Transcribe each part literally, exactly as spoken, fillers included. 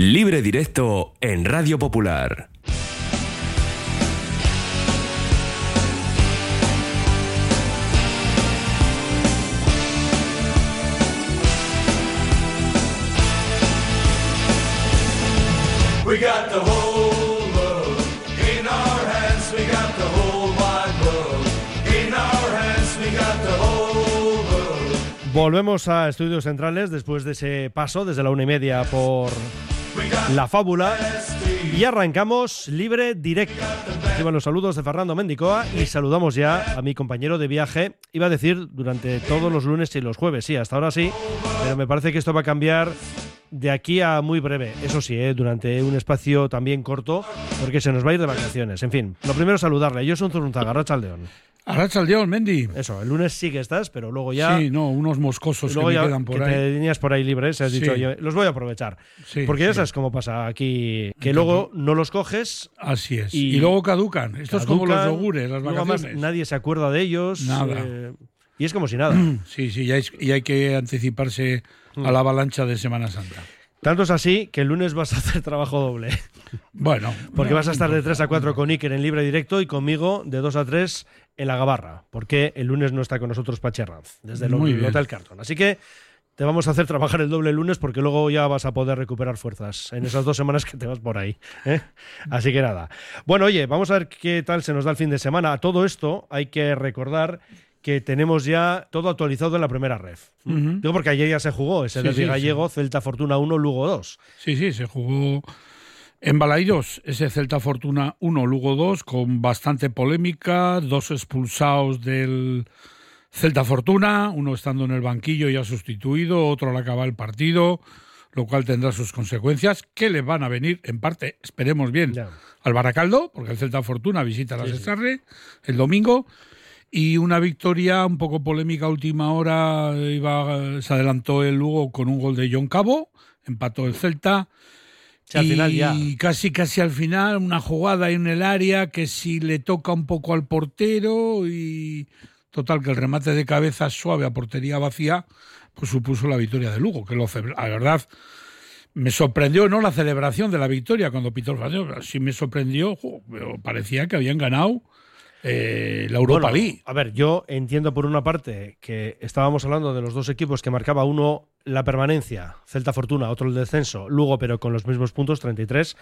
Libre Directo en Radio Popular. We got the whole world in our hands. We got the whole wide world in our hands. We got the whole world. Volvemos a Estudios Centrales después de ese paso desde la una y media por La Fábula y arrancamos Libre Directo. Reciban los saludos de Fernando Mendicoa y saludamos ya a mi compañero de viaje. Iba a decir durante todos los lunes y los jueves, sí, hasta ahora sí, pero me parece que esto va a cambiar de aquí a muy breve, eso sí, ¿eh? Durante un espacio también corto, porque se nos va a ir de vacaciones. En fin, lo primero es saludarle. Yo soy un Zurunzaga, Arratsaldeon. Arratsaldeon, Mendi. Eso, el lunes sí que estás, pero luego ya... Sí, no, unos moscosos que me ya, quedan por que ahí. te tenías por ahí libres, has Sí. dicho, oye, los voy a aprovechar. Sí, porque ya sí. sabes cómo pasa aquí, que Entonces, luego no los coges... Así es. Y, Y, luego caducan. Esto es como los caducan, yogures, las luego vacaciones. además nadie se acuerda de ellos. Nada. eh, y es como si nada. Sí, sí, y hay, y hay que anticiparse a la avalancha de Semana Santa. Tanto es así que el lunes vas a hacer trabajo doble. Bueno. Porque no, vas a estar no de tres a cuatro con Iker en Libre Directo y conmigo de dos a tres en La Gabarra. Porque el lunes no está con nosotros Pachi Herranz, desde el Muy bien. Hotel Carton. Así que te vamos a hacer trabajar el doble el lunes porque luego ya vas a poder recuperar fuerzas en esas dos semanas que te vas por ahí, ¿eh? Así que nada. Bueno, oye, vamos a ver qué tal se nos da el fin de semana. A todo esto hay que recordar que tenemos ya todo actualizado en la primera ref. Ujú. Digo porque ayer ya se jugó ese Sí, derbi sí, gallego, Celta Fortuna uno, Lugo dos. Sí, sí, se jugó en Balaidos ese Celta Fortuna uno, Lugo dos, con bastante polémica, dos expulsados del Celta Fortuna, uno estando en el banquillo ya sustituido, otro al acabar el partido, lo cual tendrá sus consecuencias, que le van a venir, en parte, esperemos bien, Ya. al Baracaldo, porque el Celta Fortuna visita las Sí, sí. Estarre el domingo, y una victoria un poco polémica a última hora, iba, se adelantó el Lugo con un gol de John Cabo, empató el Celta. Sí, al y final ya. casi casi al final una jugada en el área que si le toca un poco al portero y total que el remate de cabeza suave a portería vacía pues supuso la victoria de Lugo, que lo ce- la verdad me sorprendió no la celebración de la victoria cuando pitó el partido, sí me sorprendió, jo, pero parecía que habían ganado eh, la Europa Bueno, League. a ver, yo entiendo por una parte que estábamos hablando de los dos equipos que marcaba uno la permanencia, Celta Fortuna, otro el descenso, Lugo, pero con los mismos puntos, treinta y tres.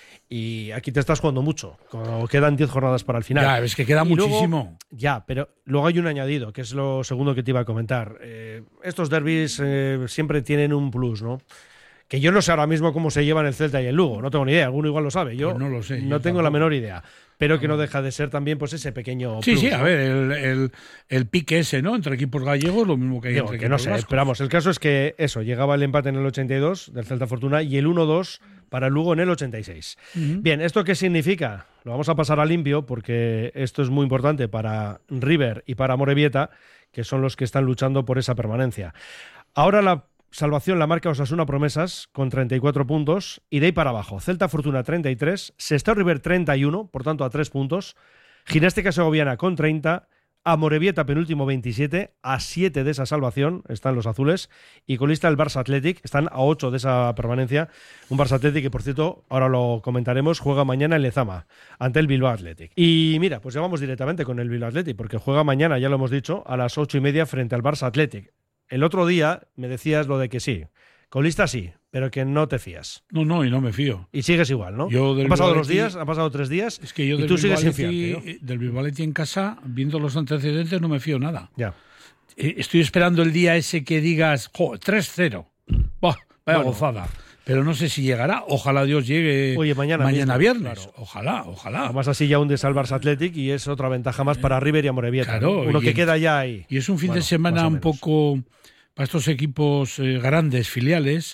Y aquí te estás jugando mucho. Como quedan diez jornadas para el final. Ya, es que queda Y luego- muchísimo. ya, pero luego hay un añadido, que es lo segundo que te iba a comentar. Eh, estos derbis eh, siempre tienen un plus, ¿no? Que yo no sé ahora mismo cómo se llevan el Celta y el Lugo, no tengo ni idea, alguno igual lo sabe, yo Pues no lo sé, no yo tengo la tampoco. menor idea, pero que no deja de ser también pues ese pequeño Sí, plus, sí, a ¿no? ver, el, el, el pique ese, ¿no? Entre equipos gallegos, lo mismo que hay Digo, entre que no equipos sé, vascos. esperamos. El caso es que eso, llegaba el empate en el ochenta y dos del Celta Fortuna y el uno dos para el Lugo en el ochenta y seis. Ujú. Bien, ¿esto qué significa? Lo vamos a pasar a limpio porque esto es muy importante para River y para Amorebieta, que son los que están luchando por esa permanencia. Ahora la salvación la marca Osasuna Promesas con treinta y cuatro puntos y de ahí para abajo. Celta Fortuna treinta y tres, Sestao River treinta y uno, por tanto a tres puntos. Gimnástica Segoviana con treinta, Amorebieta penúltimo veintisiete, a siete de esa salvación están los azules y colista el Barça Athletic, están a ocho de esa permanencia. Un Barça Athletic que, por cierto, ahora lo comentaremos, juega mañana en Lezama ante el Bilbao Athletic. Y mira, pues ya vamos directamente con el Bilbao Athletic porque juega mañana, ya lo hemos dicho, a las ocho y media frente al Barça Athletic. El otro día me decías lo de que sí, colista sí, pero que no te fías. No, no, y no me fío. Y sigues igual, ¿no? Yo del Han pasado Bilbao los Athletic- días, han pasado tres días Es que yo y del tú sigues sin Bilbao Athletic- fiarte, ¿no? del Bilbao Athletic en casa, viendo los antecedentes, no me fío nada. Ya. Eh, Estoy esperando el día ese que digas, jo, tres cero. Buah, vaya Bueno. gozada. Pero no sé si llegará. Ojalá Dios llegue Oye, mañana mismo, viernes. claro. Ojalá, ojalá. Además así ya hundes al Barça Athletic y es otra ventaja más para River y Amorebieta. Claro, ¿no? Uno y que en- queda ya ahí. Y es un fin Bueno, de semana más o un menos. poco para estos equipos eh, grandes, filiales.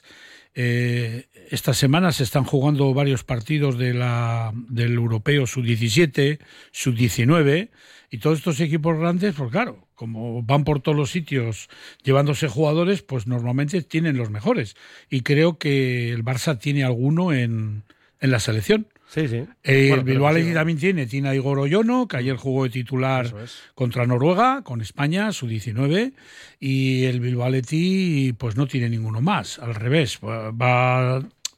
Eh, esta semana se están jugando varios partidos de la, del europeo sub diecisiete, sub diecinueve, y todos estos equipos grandes, pues claro, como van por todos los sitios llevándose jugadores, pues normalmente tienen los mejores. Y creo que el Barça tiene alguno en, en la selección. Sí, sí. Eh, Bueno, el Bilbao pero Athletic sí, también tiene, tiene a Igor Oyono, que ayer jugó de titular Eso es. contra Noruega, con España, su diecinueve, y el Bilbao Athletic pues no tiene ninguno más, al revés, va,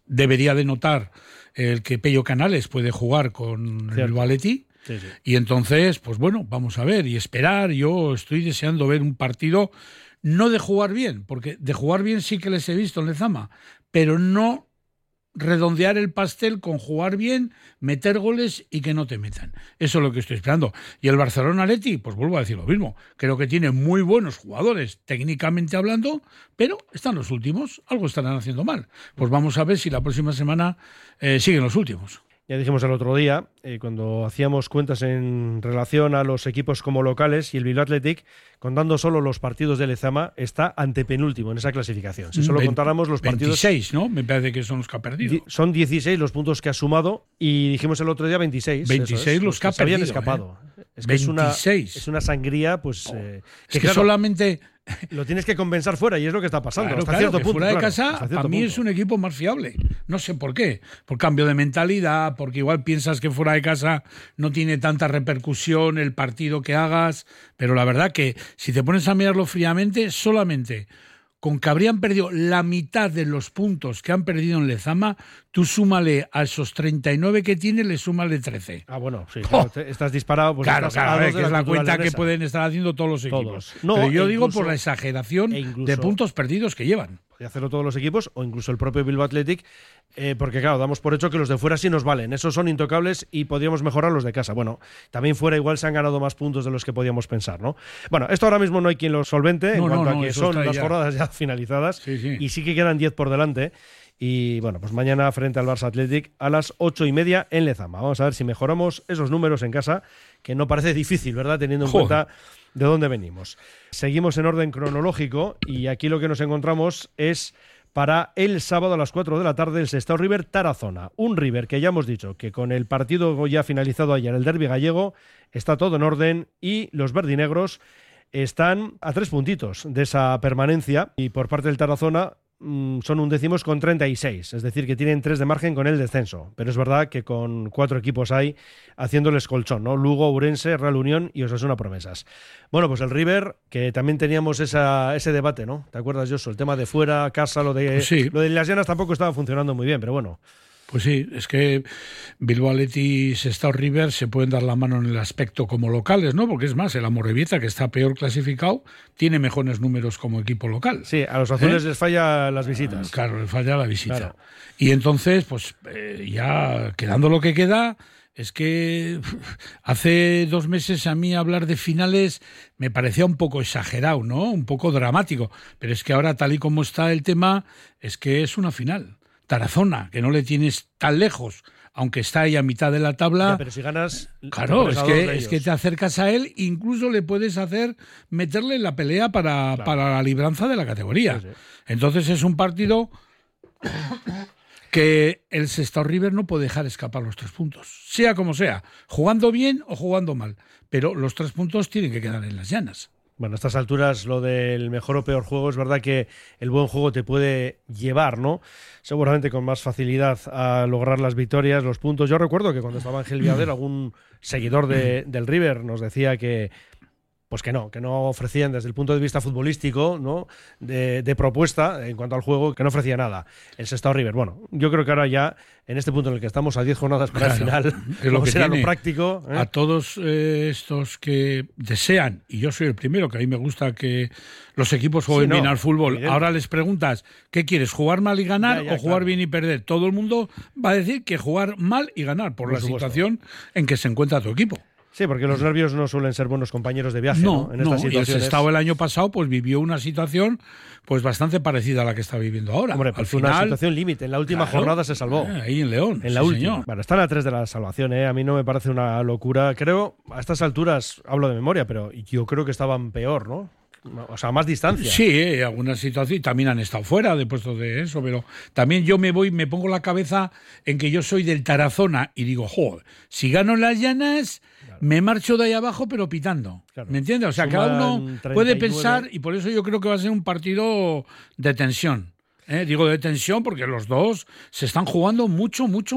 debería de notar el que Pello Canales puede jugar con Cierto. el Valetti. Sí, sí. Y entonces, pues bueno, vamos a ver y esperar. Yo estoy deseando ver un partido, no de jugar bien, porque de jugar bien sí que les he visto en Lezama, pero no redondear el pastel con jugar bien, meter goles y que no te metan. Eso es lo que estoy esperando. Y el Barcelona-Atleti, pues vuelvo a decir lo mismo. Creo que tiene muy buenos jugadores, técnicamente hablando, pero están los últimos. Algo estarán haciendo mal. Pues vamos a ver si la próxima semana eh, siguen los últimos. Ya dijimos el otro día, eh, cuando hacíamos cuentas en relación a los equipos como locales, y el Bilbao Athletic, contando solo los partidos de Lezama, está antepenúltimo en esa clasificación. Si solo Ve- contáramos los partidos... veintiséis, ¿no? Me parece que son los que ha perdido. Di- Son dieciséis los puntos que ha sumado y dijimos el otro día veintiséis. veintiséis eso es, los que ha se habían perdido, escapado. Es que es una, veintiséis. es una sangría, pues... eh, Es que claro, solamente... lo tienes que compensar fuera y es lo que está pasando. Claro, hasta claro, cierto que punto, fuera de claro, casa, hasta cierto para mí punto. es un equipo más fiable. No sé por qué. Por cambio de mentalidad, porque igual piensas que fuera de casa no tiene tanta repercusión el partido que hagas, pero la verdad que si te pones a mirarlo fríamente, solamente con que habrían perdido la mitad de los puntos que han perdido en Lezama, tú súmale a esos treinta y nueve que tiene, le súmale trece. Ah, bueno, sí, claro, te- estás disparado. Pues Claro, estás claro, a a dos ver, de que es la cultura cuenta que leonesa. pueden estar haciendo todos los equipos. Todos. No, Pero yo e digo incluso- por la exageración e incluso- de puntos perdidos que llevan. Podría hacerlo todos los equipos o incluso el propio Bilbao Athletic, eh, porque claro, damos por hecho que los de fuera sí nos valen. Esos son intocables y podríamos mejorar los de casa. Bueno, también fuera igual se han ganado más puntos de los que podíamos pensar, ¿no? Bueno, esto ahora mismo no hay quien lo solvente en No, no, cuanto no, a que eso son está las ya. jornadas ya finalizadas Sí, sí. y sí que quedan diez por delante. Y bueno, pues mañana frente al Barça Athletic a las ocho y media en Lezama. Vamos a ver si mejoramos esos números en casa, que no parece difícil, ¿verdad? Teniendo en Joder. cuenta de dónde venimos. Seguimos en orden cronológico y aquí lo que nos encontramos es para el sábado a las cuatro de la tarde el Sestao River Tarazona. Un River que ya hemos dicho que con el partido ya finalizado ayer, el derbi gallego, está todo en orden y los verdinegros están a tres puntitos de esa permanencia y por parte del Tarazona mm, son undécimos con treinta y seis, es decir, que tienen tres de margen con el descenso. Pero es verdad que con cuatro equipos hay haciéndoles colchón, ¿no? Lugo, Ourense, Real Unión y Osasuna Promesas. Bueno, pues el River, que también teníamos esa, ese debate, ¿no? ¿Te acuerdas, Josu? El tema de fuera, casa, lo de, Pues sí. lo de las llanas tampoco estaba funcionando muy bien, pero bueno. Pues sí, es que Bilbao Athletic y Sestao River se pueden dar la mano en el aspecto como locales, ¿no? Porque es más, el Amorebieta, que está peor clasificado, tiene mejores números como equipo local. Sí, a los azules ¿Eh? les falla las visitas. Claro, le falla la visita. Claro. Y entonces, pues eh, ya quedando lo que queda, es que uf, hace dos meses a mí hablar de finales me parecía un poco exagerado, ¿no? Un poco dramático. Pero es que ahora, tal y como está el tema, es que es una final. Tarazona, que no le tienes tan lejos, aunque está ahí a mitad de la tabla. Ya, pero si ganas, te Claro, pones es a dos de que, es ellos. que te acercas a él, incluso le puedes hacer meterle en la pelea para, Claro. para la libranza de la categoría. Sí, sí. Entonces es un partido que el Sestao River no puede dejar escapar los tres puntos, sea como sea, jugando bien o jugando mal, pero los tres puntos tienen que quedar en las llanas. Bueno, a estas alturas lo del mejor o peor juego es verdad que el buen juego te puede llevar, ¿no? Seguramente con más facilidad a lograr las victorias, los puntos. Yo recuerdo que cuando estaba Ángel Viader, algún seguidor de, del River nos decía que pues que no, que no ofrecían desde el punto de vista futbolístico, ¿no? De, de propuesta en cuanto al juego, que no ofrecía nada. El Sestao River. Bueno, yo creo que ahora ya, en este punto en el que estamos a diez jornadas para el Claro, final, es lo como que será tiene. lo práctico, ¿eh? A todos eh, estos que desean, y yo soy el primero, que a mí me gusta que los equipos jueguen Sí, no, bien al fútbol, evidente. ahora les preguntas, ¿qué quieres, jugar mal y ganar Ya, ya, o jugar claro. bien y perder? Todo el mundo va a decir que jugar mal y ganar, por, Por la supuesto. situación en que se encuentra tu equipo. Sí, porque los nervios no suelen ser buenos compañeros de viaje, No, ¿no? En no, estas y el situaciones. Sestao el año pasado pues vivió una situación pues bastante parecida a la que está viviendo ahora. Hombre, Al pues fue una final, situación límite. En la última claro, jornada se salvó. eh, ahí en León. En la sí, última. señor. Bueno, están a tres de la salvación, ¿eh? A mí no me parece una locura. Creo, a estas alturas, hablo de memoria, pero yo creo que estaban peor, ¿no? O sea, más distancia. Sí, eh, algunas situaciones también han estado fuera de puestos de eso, pero también yo me voy, me pongo la cabeza en que yo soy del Tarazona y digo, joder, si gano las llanas, claro, me marcho de ahí abajo, pero pitando. Claro. ¿Me entiendes? O sea, Suman cada uno puede treinta y nueve. pensar y por eso yo creo que va a ser un partido de tensión. ¿eh? Digo de tensión porque los dos se están jugando mucho, mucho, mucho.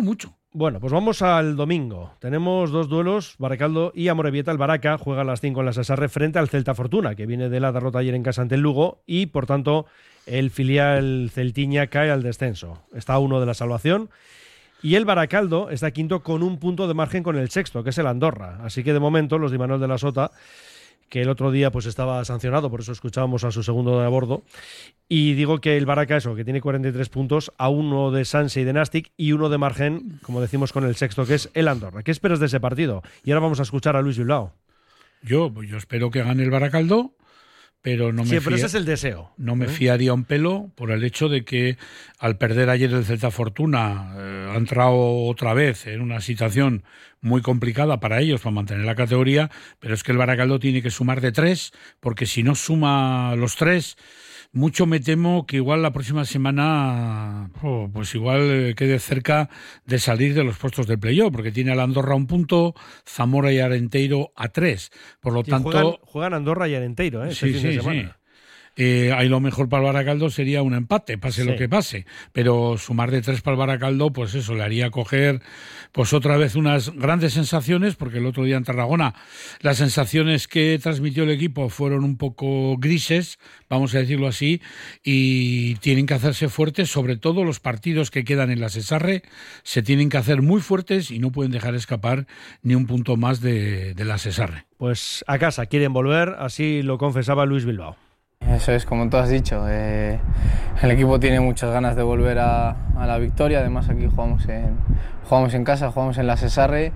Bueno, pues vamos al domingo. Tenemos dos duelos, Baracaldo y Amorebieta. El Baraca juega a las cinco en la Sesarre frente al Celta Fortuna, que viene de la derrota ayer en casa ante el Lugo, y por tanto el filial celtiña cae al descenso. Está a uno de la salvación. Y el Baracaldo está quinto con un punto de margen con el sexto, que es el Andorra. Así que de momento los de Imanol de la Sota, que el otro día pues estaba sancionado, por eso escuchábamos a su segundo de a bordo, y digo que el Baraca, eso, que tiene cuarenta y tres puntos, a uno de Sanse y de Nastic, y uno de margen, como decimos, con el sexto, que es el Andorra. ¿Qué esperas de ese partido? Y ahora vamos a escuchar a Luis Bilbao. Yo, yo espero que gane el Baracaldo, pero no me Sí, pero fía- ese es el deseo. no me ¿Eh? fiaría un pelo por el hecho de que al perder ayer el Celta Fortuna eh, ha entrado otra vez en una situación muy complicada para ellos para mantener la categoría, pero es que el Baracaldo tiene que sumar de tres, porque si no suma los tres, mucho me temo que igual la próxima semana oh, pues igual eh, quede cerca de salir de los puestos del playoff, porque tiene al Andorra un punto, Zamora y Arenteiro a tres. Por lo Sí, tanto, juegan, juegan Andorra y Arenteiro, ¿eh? Este sí, fin de sí, semana. sí. Eh, ahí lo mejor para el Baracaldo sería un empate, pase Sí. lo que pase, pero sumar de tres para el Baracaldo, pues eso, le haría coger pues otra vez unas grandes sensaciones, porque el otro día en Tarragona las sensaciones que transmitió el equipo fueron un poco grises, vamos a decirlo así, y tienen que hacerse fuertes, sobre todo los partidos que quedan en la Sesarre, se tienen que hacer muy fuertes y no pueden dejar escapar ni un punto más de, de la Sesarre. Pues a casa quieren volver, así lo confesaba Luis Bilbao. Eso es, como tú has dicho, eh, el equipo tiene muchas ganas de volver a, a la victoria. Además aquí jugamos en, jugamos en casa, jugamos en la Sesarre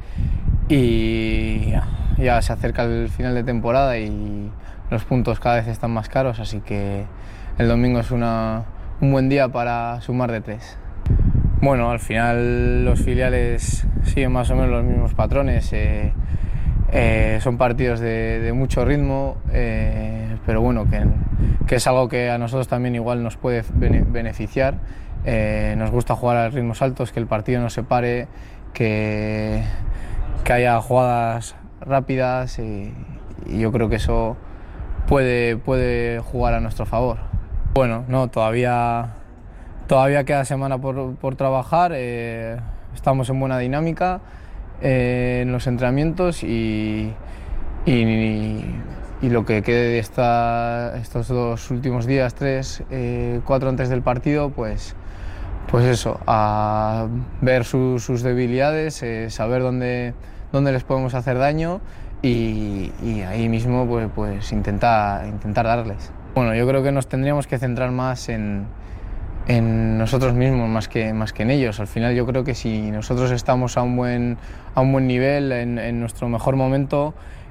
y ya, ya se acerca el final de temporada y los puntos cada vez están más caros, así que el domingo es una, un buen día para sumar de tres. Bueno, al final los filiales siguen más o menos los mismos patrones. Eh, Eh, son partidos de, de mucho ritmo, eh, pero bueno, que, que es algo que a nosotros también igual nos puede bene, beneficiar. Eh, nos gusta jugar a ritmos altos, que el partido no se pare, que, que haya jugadas rápidas y, y yo creo que eso puede, puede jugar a nuestro favor. Bueno, no, todavía, todavía queda semana por, por trabajar, eh, estamos en buena dinámica Eh, en los entrenamientos y, y, y lo que quede de esta, estos dos últimos días, tres, eh, cuatro antes del partido, pues, pues eso, a ver su, sus debilidades, eh, saber dónde, dónde les podemos hacer daño y, y ahí mismo pues, pues intentar, intentar darles. Bueno, yo creo que nos tendríamos que centrar más en en nosotros mismos más que, más que en ellos. Al final yo creo que si nosotros estamos a un buen, a un buen nivel, en, en nuestro mejor momento,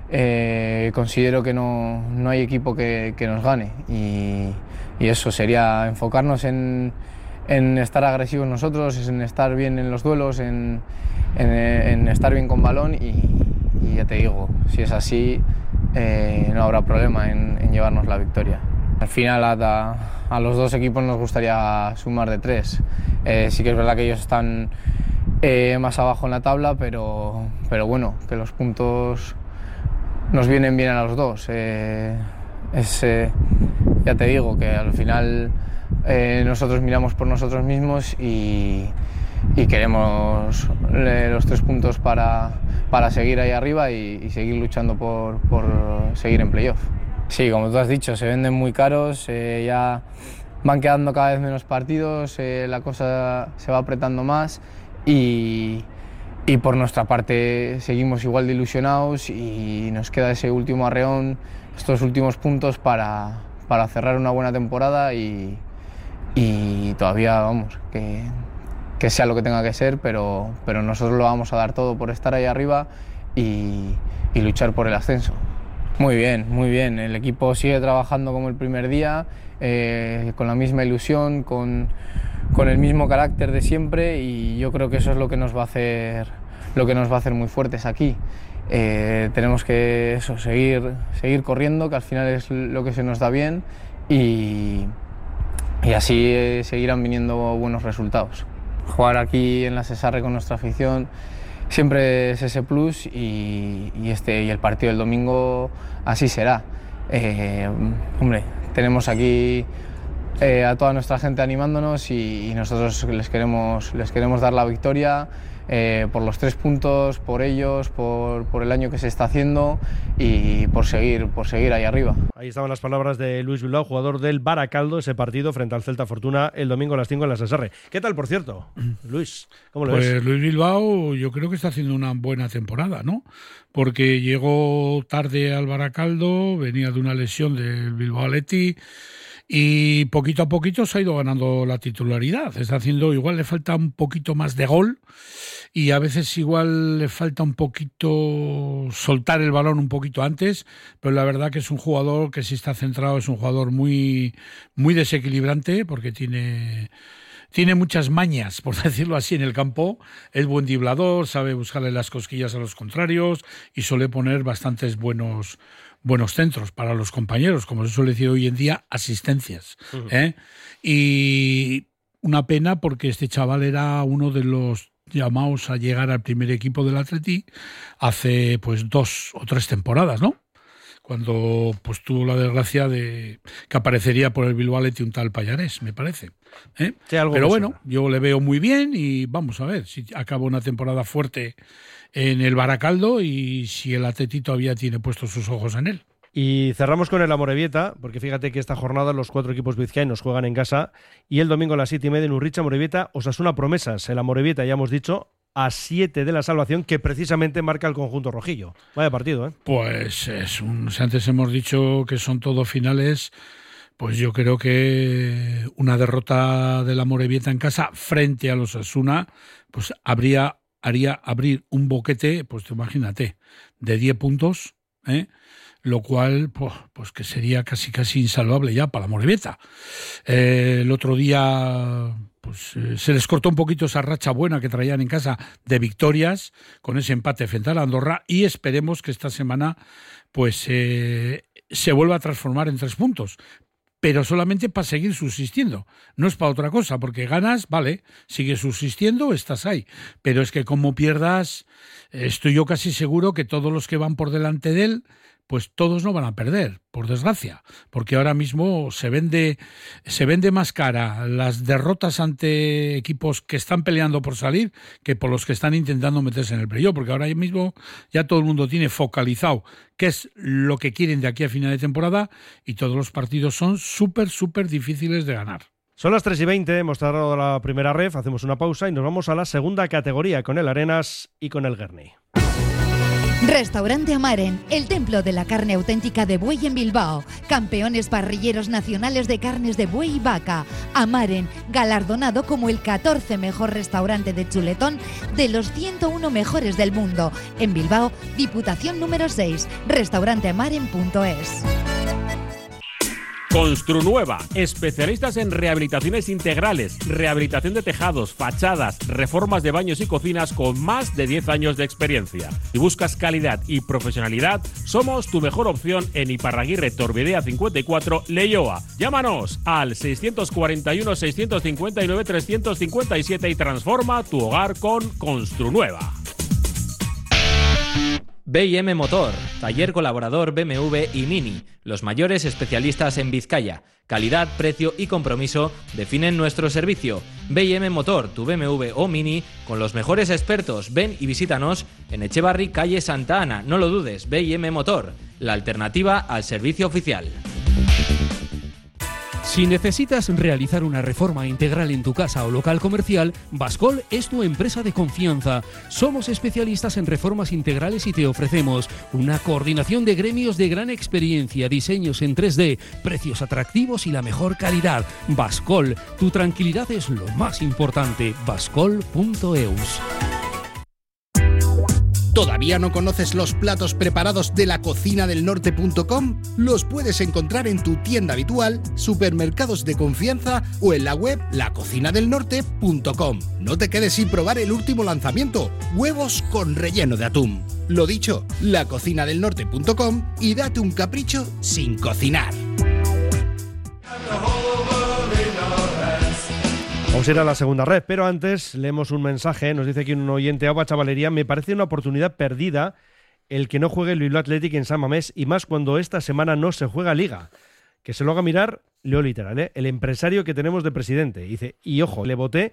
eh, considero que no, no hay equipo que, que nos gane y, y eso sería enfocarnos en, en estar agresivos nosotros, en estar bien en los duelos, en, en, en estar bien con balón y, y ya te digo, si es así eh, no habrá problema en, en llevarnos la victoria. Al final a, a los dos equipos nos gustaría sumar de tres. Eh, sí que es verdad que ellos están eh, más abajo en la tabla, pero, pero bueno, que los puntos nos vienen bien a los dos. Eh, es, eh, ya te digo que al final eh, nosotros miramos por nosotros mismos y, y queremos eh, los tres puntos para, para seguir ahí arriba y, y seguir luchando por, por seguir en playoff. Sí, como tú has dicho, se venden muy caros, eh, ya van quedando cada vez menos partidos, eh, la cosa se va apretando más y, y por nuestra parte seguimos igual de ilusionados y nos queda ese último arreón, estos últimos puntos para, para cerrar una buena temporada y, y todavía, vamos, que, que sea lo que tenga que ser, pero, pero nosotros lo vamos a dar todo por estar ahí arriba y, y luchar por el ascenso. Muy bien, muy bien. El equipo sigue trabajando como el primer día, eh, con la misma ilusión, con, con el mismo carácter de siempre y yo creo que eso es lo que nos va a hacer, lo que nos va a hacer muy fuertes aquí. Eh, tenemos que eso, seguir, seguir corriendo, que al final es lo que se nos da bien y, y así eh, seguirán viniendo buenos resultados. Jugar aquí en la Sesarre con nuestra afición siempre es ese plus y, y, este, y el partido del domingo así será. Eh, hombre, tenemos aquí eh, a toda nuestra gente animándonos y, y nosotros les queremos, les queremos dar la victoria, eh, por los tres puntos, por ellos, por, por el año que se está haciendo y por seguir, por seguir ahí arriba. Ahí estaban las palabras de Luis Bilbao, jugador del Baracaldo, ese partido frente al Celta Fortuna el domingo a las cinco en la Sesarre. ¿Qué tal, por cierto, Luis? ¿Cómo lo pues ves? Luis Bilbao yo creo que está haciendo una buena temporada, ¿no? Porque llegó tarde al Baracaldo, venía de una lesión del Bilbao Athletic y poquito a poquito se ha ido ganando la titularidad. Está haciendo, igual le falta un poquito más de gol y a veces igual le falta un poquito soltar el balón un poquito antes, pero la verdad que es un jugador que sí está centrado, es un jugador muy, muy desequilibrante porque tiene... Tiene muchas mañas, por decirlo así, en el campo. Es buen driblador, sabe buscarle las cosquillas a los contrarios y suele poner bastantes buenos, buenos centros para los compañeros, como se suele decir hoy en día, asistencias. Uh-huh. ¿eh? Y una pena porque este chaval era uno de los llamados a llegar al primer equipo del Athletic hace pues dos o tres temporadas, ¿no? Cuando pues tuvo la desgracia de que aparecería por el Bilbao Athletic un tal Pallarés, me parece. ¿eh? Sí, pero bueno, suena. Yo le veo muy bien y vamos a ver si acaba una temporada fuerte en el Baracaldo y si el Athletic todavía tiene puestos sus ojos en él. Y cerramos con el Amorebieta, porque fíjate que esta jornada los cuatro equipos vizcaínos juegan en casa y el domingo a las siete y media en Urricha, Amorebieta, Osasuna Promesas. El Amorebieta, ya hemos dicho, a siete de la salvación, que precisamente marca el conjunto rojillo. Vaya partido, ¿eh? Pues es un, si antes hemos dicho que son todos finales, pues yo creo que una derrota del Amorebieta en casa frente a los Osasuna, pues habría, haría abrir un boquete, pues imagínate, de diez puntos, ¿eh? Lo cual, pues, pues que sería casi casi insalvable ya para la Amorebieta. Eh, el otro día pues eh, se les cortó un poquito esa racha buena que traían en casa de victorias con ese empate frente a la Andorra y esperemos que esta semana pues eh, se vuelva a transformar en tres puntos. Pero solamente para seguir subsistiendo. No es para otra cosa, porque ganas, vale, sigues subsistiendo, estás ahí. Pero es que como pierdas, estoy yo casi seguro que todos los que van por delante de él, pues todos no van a perder, por desgracia, porque ahora mismo se vende, se vende más cara las derrotas ante equipos que están peleando por salir que por los que están intentando meterse en el playoff, porque ahora mismo ya todo el mundo tiene focalizado qué es lo que quieren de aquí a final de temporada y todos los partidos son súper, súper difíciles de ganar. Son las tres y veinte, hemos cerrado la primera ref, hacemos una pausa y nos vamos a la segunda categoría con el Arenas y con el Guerni. Restaurante Amaren, el templo de la carne auténtica de buey en Bilbao. Campeones parrilleros nacionales de carnes de buey y vaca. Amaren, galardonado como el catorce mejor restaurante de chuletón de los ciento uno mejores del mundo. En Bilbao, Diputación número seis, restaurante amaren punto es. Construnueva, especialistas en rehabilitaciones integrales, rehabilitación de tejados, fachadas, reformas de baños y cocinas con más de diez años de experiencia. Si buscas calidad y profesionalidad, somos tu mejor opción en Iparraguirre Torbidea cincuenta y cuatro, Leioa. Llámanos al seiscientos cuarenta y uno, seiscientos cincuenta y nueve, trescientos cincuenta y siete y transforma tu hogar con Construnueva. B y M Motor, taller colaborador B M W y Mini, los mayores especialistas en Vizcaya. Calidad, precio y compromiso definen nuestro servicio. B y M Motor, tu B M W o Mini, con los mejores expertos. Ven y visítanos en Echevarri, calle Santa Ana. No lo dudes, B y M Motor, la alternativa al servicio oficial. Si necesitas realizar una reforma integral en tu casa o local comercial, Bascol es tu empresa de confianza. Somos especialistas en reformas integrales y te ofrecemos una coordinación de gremios de gran experiencia, diseños en tres D, precios atractivos y la mejor calidad. Bascol, tu tranquilidad es lo más importante. bascol punto eus. ¿Todavía no conoces los platos preparados de la cocina del norte punto com? Los puedes encontrar en tu tienda habitual, supermercados de confianza o en la web la cocina del norte punto com. No te quedes sin probar el último lanzamiento, huevos con relleno de atún. Lo dicho, la cocina del norte punto com y date un capricho sin cocinar. Vamos a ir a la segunda red, pero antes leemos un mensaje. Nos dice aquí un oyente: Agua Chavalería, me parece una oportunidad perdida el que no juegue el Bilbao Athletic en San Mamés, y más cuando esta semana no se juega Liga. Que se lo haga mirar, leo literal, ¿eh? El empresario que tenemos de presidente. Dice, y ojo, le voté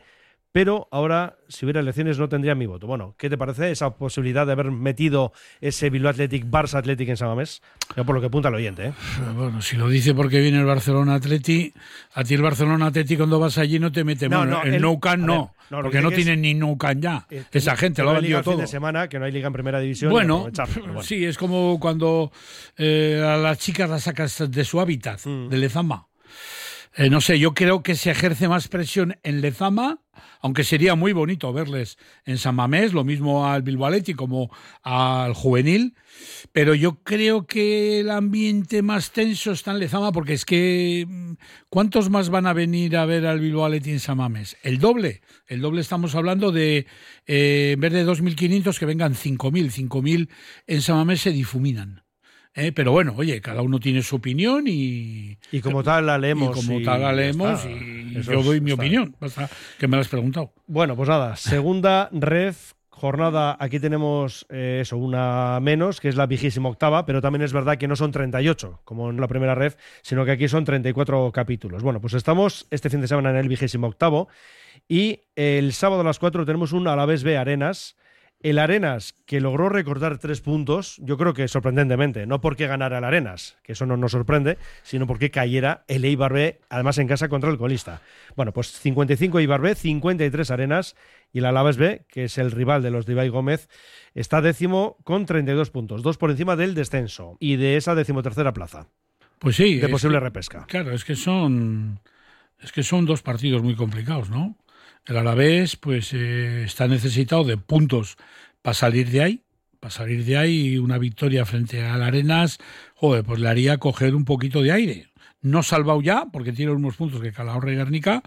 pero ahora, si hubiera elecciones, no tendría mi voto. Bueno, ¿qué te parece esa posibilidad de haber metido ese Bilbao Athletic, Barça Athletic en San Mamés? Ya por lo que apunta el oyente, ¿eh? Bueno, si lo dice porque viene el Barcelona Athletic, a ti el Barcelona Athletic cuando vas allí no te mete No, mano. no, el el- Nou Camp a no, ver, no, lo porque que no dice que tienen ni Nou Camp ya. Eh, Esa que- gente que lo ha no hay liga vendido el fin todo. de semana, que no hay liga en primera división. y Bueno, aprovecharlo, pero bueno. sí, es como cuando eh, a las chicas las sacas de su hábitat, Mm. de Lezama. Eh, no sé, yo creo que se ejerce más presión en Lezama, aunque sería muy bonito verles en San Mamés, lo mismo al Bilbao Athletic como al juvenil, pero yo creo que el ambiente más tenso está en Lezama, porque es que mm, ¿cuántos más van a venir a ver al Bilbao Athletic en San Mamés? El doble, el doble estamos hablando de, eh, en vez de dos mil quinientos, que vengan cinco mil, cinco mil en San Mamés se difuminan. Eh, pero bueno, oye, cada uno tiene su opinión y... Y como tal la leemos. Y como y tal la ya leemos está. y Eso yo es- doy mi está. opinión, basta que me lo has preguntado. Bueno, pues nada, segunda ref, jornada, aquí tenemos eh, eso, una menos, que es la vigésima octava, pero también es verdad que no son treinta y ocho, como en la primera ref, sino que aquí son treinta y cuatro capítulos. Bueno, pues estamos este fin de semana en el vigésimo octavo y el sábado a las cuatro tenemos un Alavés B Arenas. El Arenas, que logró recortar tres puntos, yo creo que sorprendentemente, no porque ganara el Arenas, que eso no nos sorprende, sino porque cayera el Eibar B, además en casa contra el colista. Bueno, pues cincuenta y cinco Eibar B, cincuenta y tres Arenas, y el Alavés B, que es el rival de los de Ibai Gómez, está décimo con treinta y dos puntos, dos por encima del descenso y de esa decimotercera plaza, Pues sí. de es posible que- repesca. Claro, es que son es que son dos partidos muy complicados, ¿no? El Alavés pues eh, está necesitado de puntos para salir de ahí, para salir de ahí una victoria frente al Arenas, joder, pues le haría coger un poquito de aire. No salvado ya, porque tiene unos puntos que Calahorra y Guernica,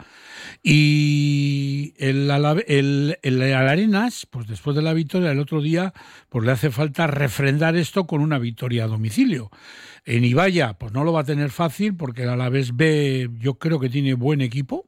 y el, Alave- el, el, el Arenas, pues después de la victoria el otro día, pues le hace falta refrendar esto con una victoria a domicilio. En Ibaya, pues no lo va a tener fácil, porque el Alavés B yo creo que tiene buen equipo.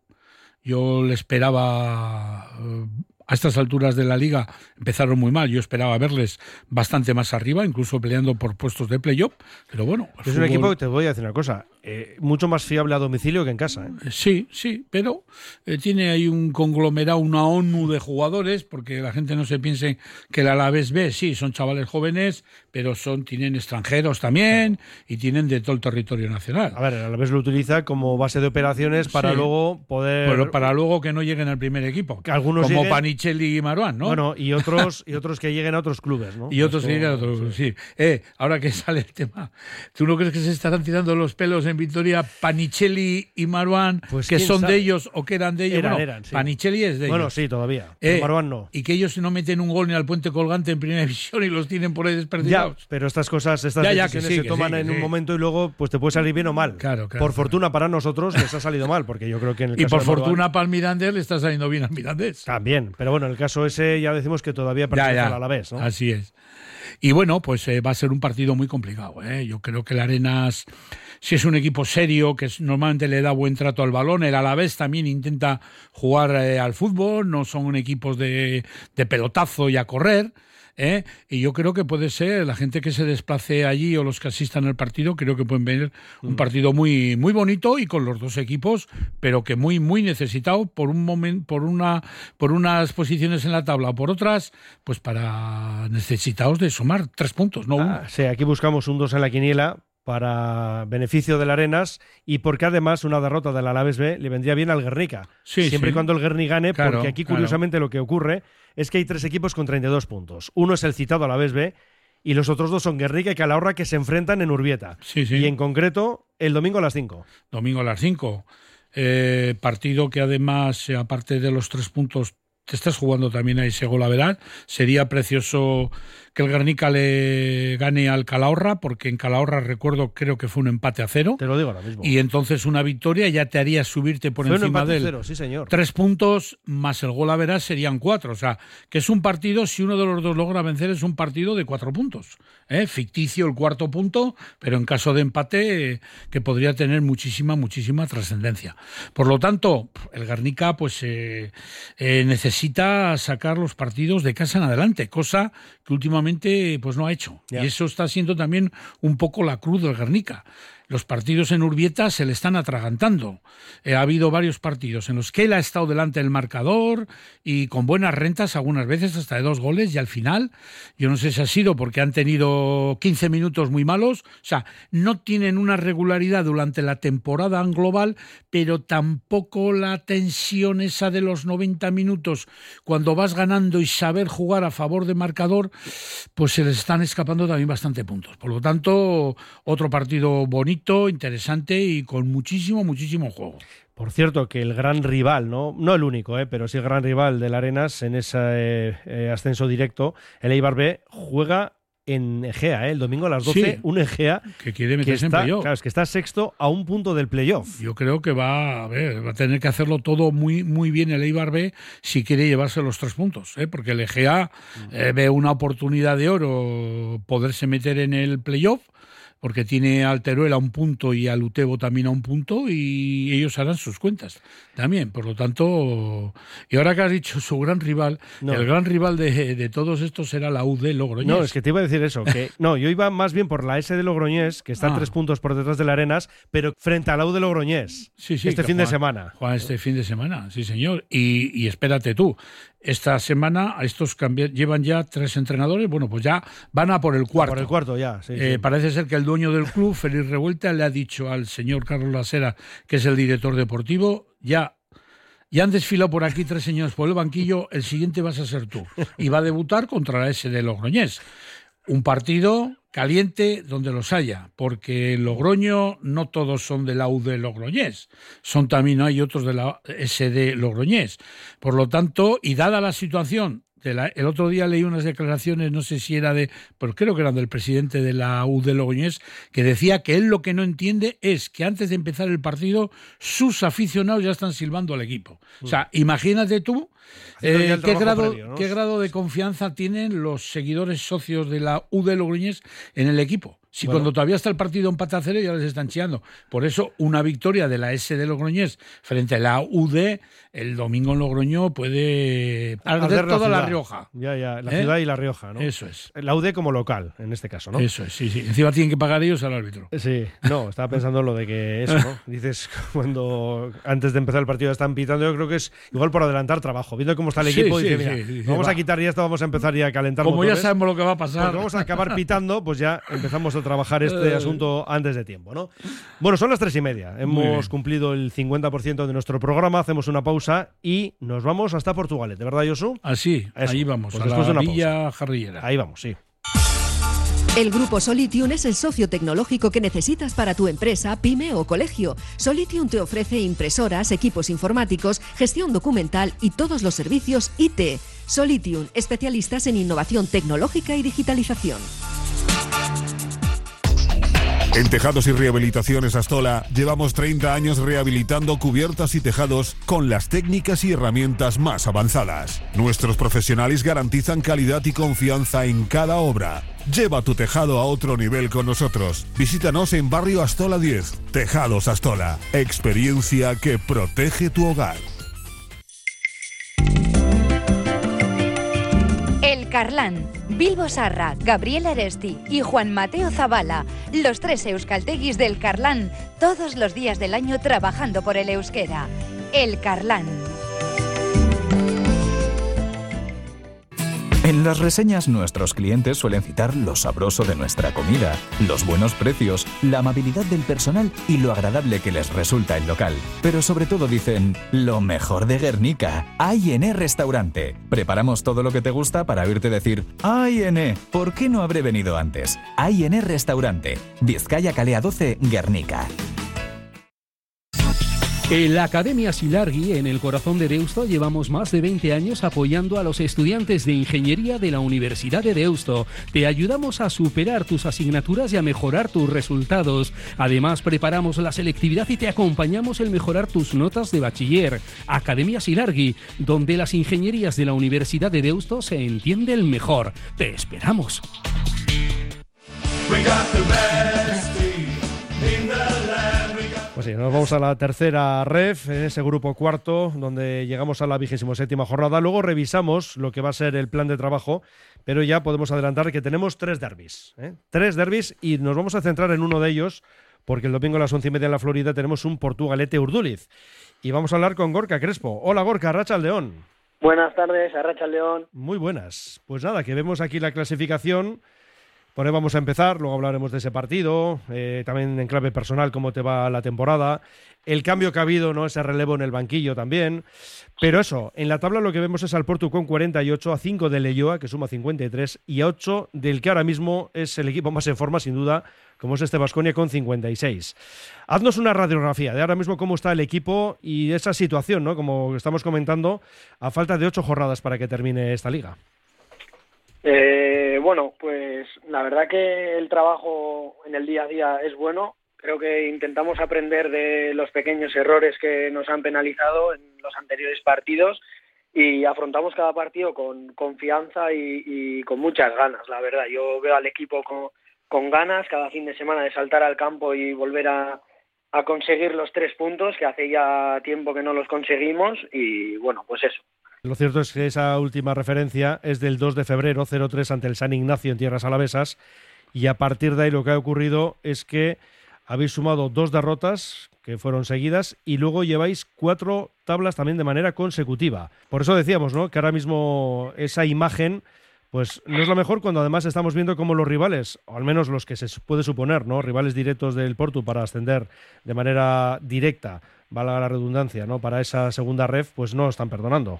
Yo le esperaba, eh, a estas alturas de la liga empezaron muy mal, yo esperaba verles bastante más arriba, incluso peleando por puestos de playoff, pero bueno. el Es un fútbol- equipo que te voy a decir una cosa, eh, mucho más fiable a domicilio que en casa, ¿eh? Sí, sí, pero eh, tiene ahí un conglomerado, una ONU de jugadores, porque la gente no se piense que el Alavés B, sí, son chavales jóvenes, pero son tienen extranjeros también y tienen de todo el territorio nacional. A ver, el Alavés lo utiliza como base de operaciones para Sí. luego poder... Pero para luego que no lleguen al primer equipo, Que algunos como lleguen- Panichelli y Maruán, ¿no? Bueno, y otros, y otros que lleguen a otros clubes, ¿no? Y otros Esto- que llegan a otros, sí. Eh, ahora que sale el tema, ¿tú no crees que se estarán tirando los pelos en Vitoria Panichelli y Maruán, Pues que quién son sabe. de ellos o que eran de ellos? Eran, Bueno, eran, sí. Panichelli es de Bueno, ellos. sí, todavía. Eh, Pero Maruán no. Y que ellos no meten un gol ni al puente colgante en primera división y los tienen por ahí Ya, desperdigados. pero estas cosas, estas Ya, ya, que decisiones sí, se que toman sí, que en sí. un momento y luego pues te puede salir bien o mal. Claro, claro, por claro. fortuna para nosotros les ha salido mal, porque yo creo que en el Y caso por de Maruán fortuna para el Mirandés le está saliendo bien al Mirandés. también. Pero bueno, en el caso ese ya decimos que todavía Ya, pertenece ya. al Alavés, ¿no? Así es. Y bueno, pues eh, va a ser un partido muy complicado. ¿eh? Yo creo que el Arenas, si es un equipo serio, que es- normalmente le da buen trato al balón, el Alavés también intenta jugar eh, al fútbol, no son equipos de, de pelotazo y a correr. ¿eh? Y yo creo que puede ser, la gente que se desplace allí o los que asistan al partido, creo que pueden ver un partido muy, muy bonito y con los dos equipos, pero que muy, muy necesitado por un momento, por una, por unas posiciones en la tabla o por otras, pues para necesitados de sumar tres puntos, no uno. Ah, sí, aquí buscamos un dos en la quiniela para beneficio del Arenas y porque además una derrota del Alavés B le vendría bien al Guernica. Sí, siempre sí. y cuando el Guernica gane, Claro, porque aquí claro. curiosamente lo que ocurre es que hay tres equipos con treinta y dos puntos. Uno es el citado Alavés B y los otros dos son Guernica y Calahorra, que se enfrentan en Urbieta. Sí, sí. Y en concreto el domingo a las cinco. Domingo a las cinco. Eh, partido que además, eh, aparte de los tres puntos, te estás jugando también a ese golaveral. Sería precioso que el Guernica le gane al Calahorra, porque en Calahorra, recuerdo, creo que fue un empate a cero. Te lo digo ahora mismo. Y entonces una victoria ya te haría subirte por Fue un encima empate de él. cero, sí señor. Tres puntos más el gol a verás serían cuatro. O sea, que es un partido, si uno de los dos logra vencer, es un partido de cuatro puntos. ¿eh? Ficticio el cuarto punto, pero en caso de empate, eh, que podría tener muchísima, muchísima trascendencia. Por lo tanto, el Guernica pues eh, eh, necesita sacar los partidos de casa en adelante, cosa que últimamente pues no ha hecho. Ya. Y eso está siendo también un poco la cruz del Guernica. los partidos en Urbieta se le están atragantando. Eh, ha habido varios partidos en los que él ha estado delante del marcador y con buenas rentas, algunas veces hasta de dos goles, y al final, yo no sé si ha sido porque han tenido quince minutos muy malos, o sea, no tienen una regularidad durante la temporada en global, pero tampoco la tensión esa de los noventa minutos, cuando vas ganando y saber jugar a favor de marcador, pues se les están escapando también bastante puntos. Por lo tanto, otro partido bonito, interesante y con muchísimo, muchísimo juego. Por cierto, que el gran rival, no, no el único, eh, pero sí el gran rival del Arenas en ese eh, eh, ascenso directo, el Eibar B, juega en Egea, ¿eh? El domingo a las doce, sí, un Egea que quiere meterse que está, en playoff. Claro, es que está sexto a un punto del playoff. Yo creo que va a ver, va a tener que hacerlo todo muy muy bien el Eibar B si quiere llevarse los tres puntos, ¿eh? Porque el Egea eh, ve una oportunidad de oro poderse meter en el playoff, porque tiene al Teruel a un punto y al Utebo también a un punto, y ellos harán sus cuentas también. Por lo tanto, y ahora que has dicho su gran rival, no. el gran rival de, de todos estos será la U D Logroñés. No, es que te iba a decir eso, que no, yo iba más bien por la S de Logroñés, que está ah. tres puntos por detrás del Arenas, pero frente a la U de Logroñés, sí, sí, este fin Juan, de semana. Juan, este fin de semana, sí señor, y, y espérate tú, esta semana a estos cambi- llevan ya tres entrenadores, bueno, pues ya van a por el cuarto. Por el cuarto ya, sí, eh, sí. Parece ser que el dueño del club, Félix Revuelta, le ha dicho al señor Carlos Lasera, que es el director deportivo, ya, ya han desfilado por aquí tres señores por el banquillo, el siguiente vas a ser tú. Y va a debutar contra la S de Logroñés. Un partido caliente donde los haya, porque en Logroño no todos son de la U de Logroñés, son también hay otros de la S de Logroñés. Por lo tanto, y dada la situación, de la, el otro día leí unas declaraciones, no sé si era de, pero creo que eran del presidente de la U de Logroñés, que decía que él lo que no entiende es que antes de empezar el partido, sus aficionados ya están silbando al equipo. O sea, imagínate tú eh, qué grado, previo, ¿no? qué grado de confianza tienen los seguidores socios de la U de Logroñés en el equipo. Si bueno. cuando todavía está el partido empate a cero ya les están chillando. Por eso una victoria de la S de Logroñés frente a la U D el domingo en Logroño puede arder toda la, la Rioja. Ya, ya, la ¿Eh? ciudad y la Rioja, ¿no? Eso es. La U D como local, en este caso, ¿no? Eso es, sí, sí. Encima tienen que pagar ellos al árbitro. Sí, no, estaba pensando en lo de que eso, ¿no? Dices, cuando antes de empezar el partido están pitando, yo creo que es igual por adelantar trabajo. Viendo cómo está el equipo, sí, dice, sí, mira, sí, sí, vamos va. a quitar ya esto, vamos a empezar ya a calentar Como motores. ya sabemos lo que va a pasar. Pues vamos a acabar pitando, pues ya empezamos a trabajar este asunto antes de tiempo, ¿no? Bueno, son las tres y media. Hemos cumplido el cincuenta por ciento de nuestro programa, hacemos una pausa y nos vamos hasta Portugalete, ¿verdad, Josu? Así, Eso. ahí vamos, pues a después la de una Villa pausa. Jarrillera. Ahí vamos, sí. El Grupo Solitium es el socio tecnológico que necesitas para tu empresa, pyme o colegio. Solitium te ofrece impresoras, equipos informáticos, gestión documental y todos los servicios I T. Solitium, especialistas en innovación tecnológica y digitalización. En Tejados y Rehabilitaciones Astola llevamos treinta años rehabilitando cubiertas y tejados con las técnicas y herramientas más avanzadas. Nuestros profesionales garantizan calidad y confianza en cada obra. Lleva tu tejado a otro nivel con nosotros. Visítanos en Barrio Astola diez. Tejados Astola. Experiencia que protege tu hogar. El Carlán, Bilbo Sarra, Gabriel Aresti y Juan Mateo Zavala, los tres euskalteguis del Carlán, todos los días del año trabajando por el euskera. El Carlán. En las reseñas nuestros clientes suelen citar lo sabroso de nuestra comida, los buenos precios, la amabilidad del personal y lo agradable que les resulta el local. Pero sobre todo dicen, lo mejor de Guernica, A y N Restaurante. Preparamos todo lo que te gusta para oírte decir, A y N, ¿por qué no habré venido antes? A y N Restaurante, Vizcaya Calea doce, Guernica. En la Academia Silargui, en el corazón de Deusto, llevamos más de veinte años apoyando a los estudiantes de Ingeniería de la Universidad de Deusto. Te ayudamos a superar tus asignaturas y a mejorar tus resultados. Además, preparamos la selectividad y te acompañamos en mejorar tus notas de bachiller. Academia Silargui, donde las ingenierías de la Universidad de Deusto se entienden mejor. ¡Te esperamos! Pues sí, nos vamos a la tercera ref, en ese grupo cuarto, donde llegamos a la vigésimo séptima jornada. Luego revisamos lo que va a ser el plan de trabajo, pero ya podemos adelantar que tenemos tres derbis, ¿eh? Tres derbis y nos vamos a centrar en uno de ellos, porque el domingo a las once y media en la Florida tenemos un Portugalete Urduliz. Y vamos a hablar con Gorka Crespo. Hola Gorka, Arratsaldeon. Buenas tardes, Arratsaldeon. Muy buenas. Pues nada, que vemos aquí la clasificación. Por ahí vamos a empezar, luego hablaremos de ese partido, eh, también en clave personal cómo te va la temporada, el cambio que ha habido, ¿no? Ese relevo en el banquillo también. Pero eso, en la tabla lo que vemos es al Portu con cuarenta y ocho, a cinco del Leioa, que suma cincuenta y tres, y a ocho del que ahora mismo es el equipo más en forma, sin duda, como es este Baskonia con cincuenta y seis. Haznos una radiografía de ahora mismo cómo está el equipo y esa situación, ¿no? Como estamos comentando, a falta de ocho jornadas para que termine esta liga. Eh, bueno, pues la verdad que el trabajo en el día a día es bueno. Creo que intentamos aprender de los pequeños errores que nos han penalizado en los anteriores partidos y afrontamos cada partido con confianza y, y con muchas ganas, la verdad. Yo veo al equipo con, con ganas cada fin de semana de saltar al campo y volver a, a conseguir los tres puntos, que hace ya tiempo que no los conseguimos, y bueno, pues eso. Lo cierto es que esa última referencia es del dos de febrero, cero tres ante el San Ignacio en tierras alavesas, y a partir de ahí lo que ha ocurrido es que habéis sumado dos derrotas que fueron seguidas y luego lleváis cuatro tablas también de manera consecutiva. Por eso decíamos, ¿no?, que ahora mismo esa imagen pues no es la mejor cuando además estamos viendo cómo los rivales, o al menos los que se puede suponer, ¿no?, rivales directos del Portu para ascender de manera directa, valga la redundancia, ¿no?, para esa segunda ref, pues no están perdonando.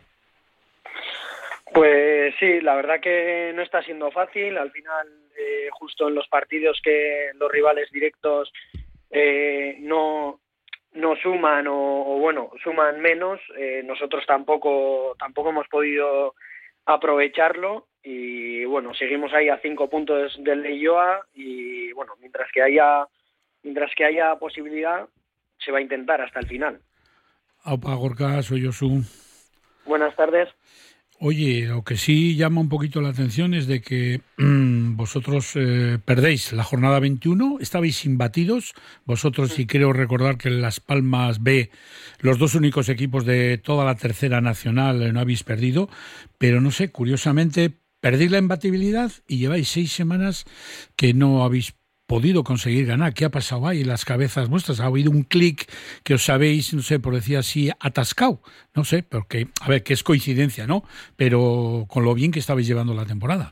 Pues sí, la verdad que no está siendo fácil. Al final, eh, justo en los partidos que los rivales directos eh, no, no suman o, o, bueno, suman menos, eh, nosotros tampoco, tampoco hemos podido aprovecharlo y, bueno, seguimos ahí a cinco puntos del Leioa y, bueno, mientras que haya, mientras que haya posibilidad, se va a intentar hasta el final. Aupa, Gorka, soy Josu. Buenas tardes. Oye, lo que sí llama un poquito la atención es de que mmm, vosotros eh, perdéis la jornada veintiuno, estabais imbatidos, vosotros sí creo recordar que en Las Palmas B, los dos únicos equipos de toda la tercera nacional eh, no habéis perdido, pero no sé, curiosamente perdéis la imbatibilidad y lleváis seis semanas que no habéis podido conseguir ganar. ¿Qué ha pasado ahí en las cabezas vuestras? ¿Ha habido un clic que os habéis, no sé, por decir así, atascado? No sé, porque, a ver, que es coincidencia, ¿no? Pero con lo bien que estabais llevando la temporada.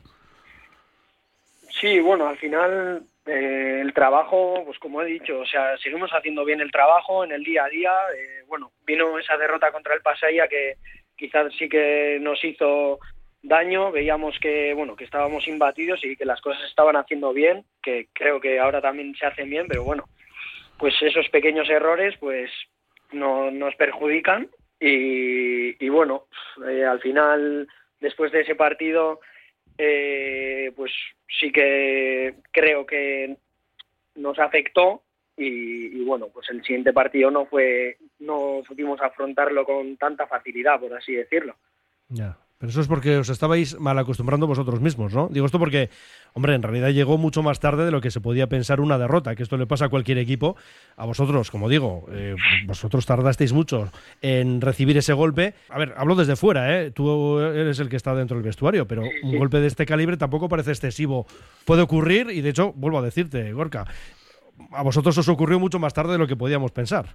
Sí, bueno, al final eh, el trabajo, pues como he dicho, o sea, seguimos haciendo bien el trabajo en el día a día. Eh, bueno, vino esa derrota contra el Pasaia que quizás sí que nos hizo daño, veíamos que bueno que estábamos imbatidos y que las cosas estaban haciendo bien, que creo que ahora también se hacen bien, pero bueno, pues esos pequeños errores pues no, nos perjudican y, y bueno, eh, al final después de ese partido eh, pues sí que creo que nos afectó y, y bueno, pues el siguiente partido no fue, no pudimos afrontarlo con tanta facilidad, por así decirlo. Ya. Pero eso es porque os estabais mal acostumbrando vosotros mismos, ¿no? Digo esto porque, hombre, en realidad llegó mucho más tarde de lo que se podía pensar una derrota, que esto le pasa a cualquier equipo. A vosotros, como digo, eh, vosotros tardasteis mucho en recibir ese golpe. A ver, hablo desde fuera, ¿eh? Tú eres el que está dentro del vestuario, pero un golpe de este calibre tampoco parece excesivo. Puede ocurrir y, de hecho, vuelvo a decirte, Gorka, a vosotros os ocurrió mucho más tarde de lo que podíamos pensar.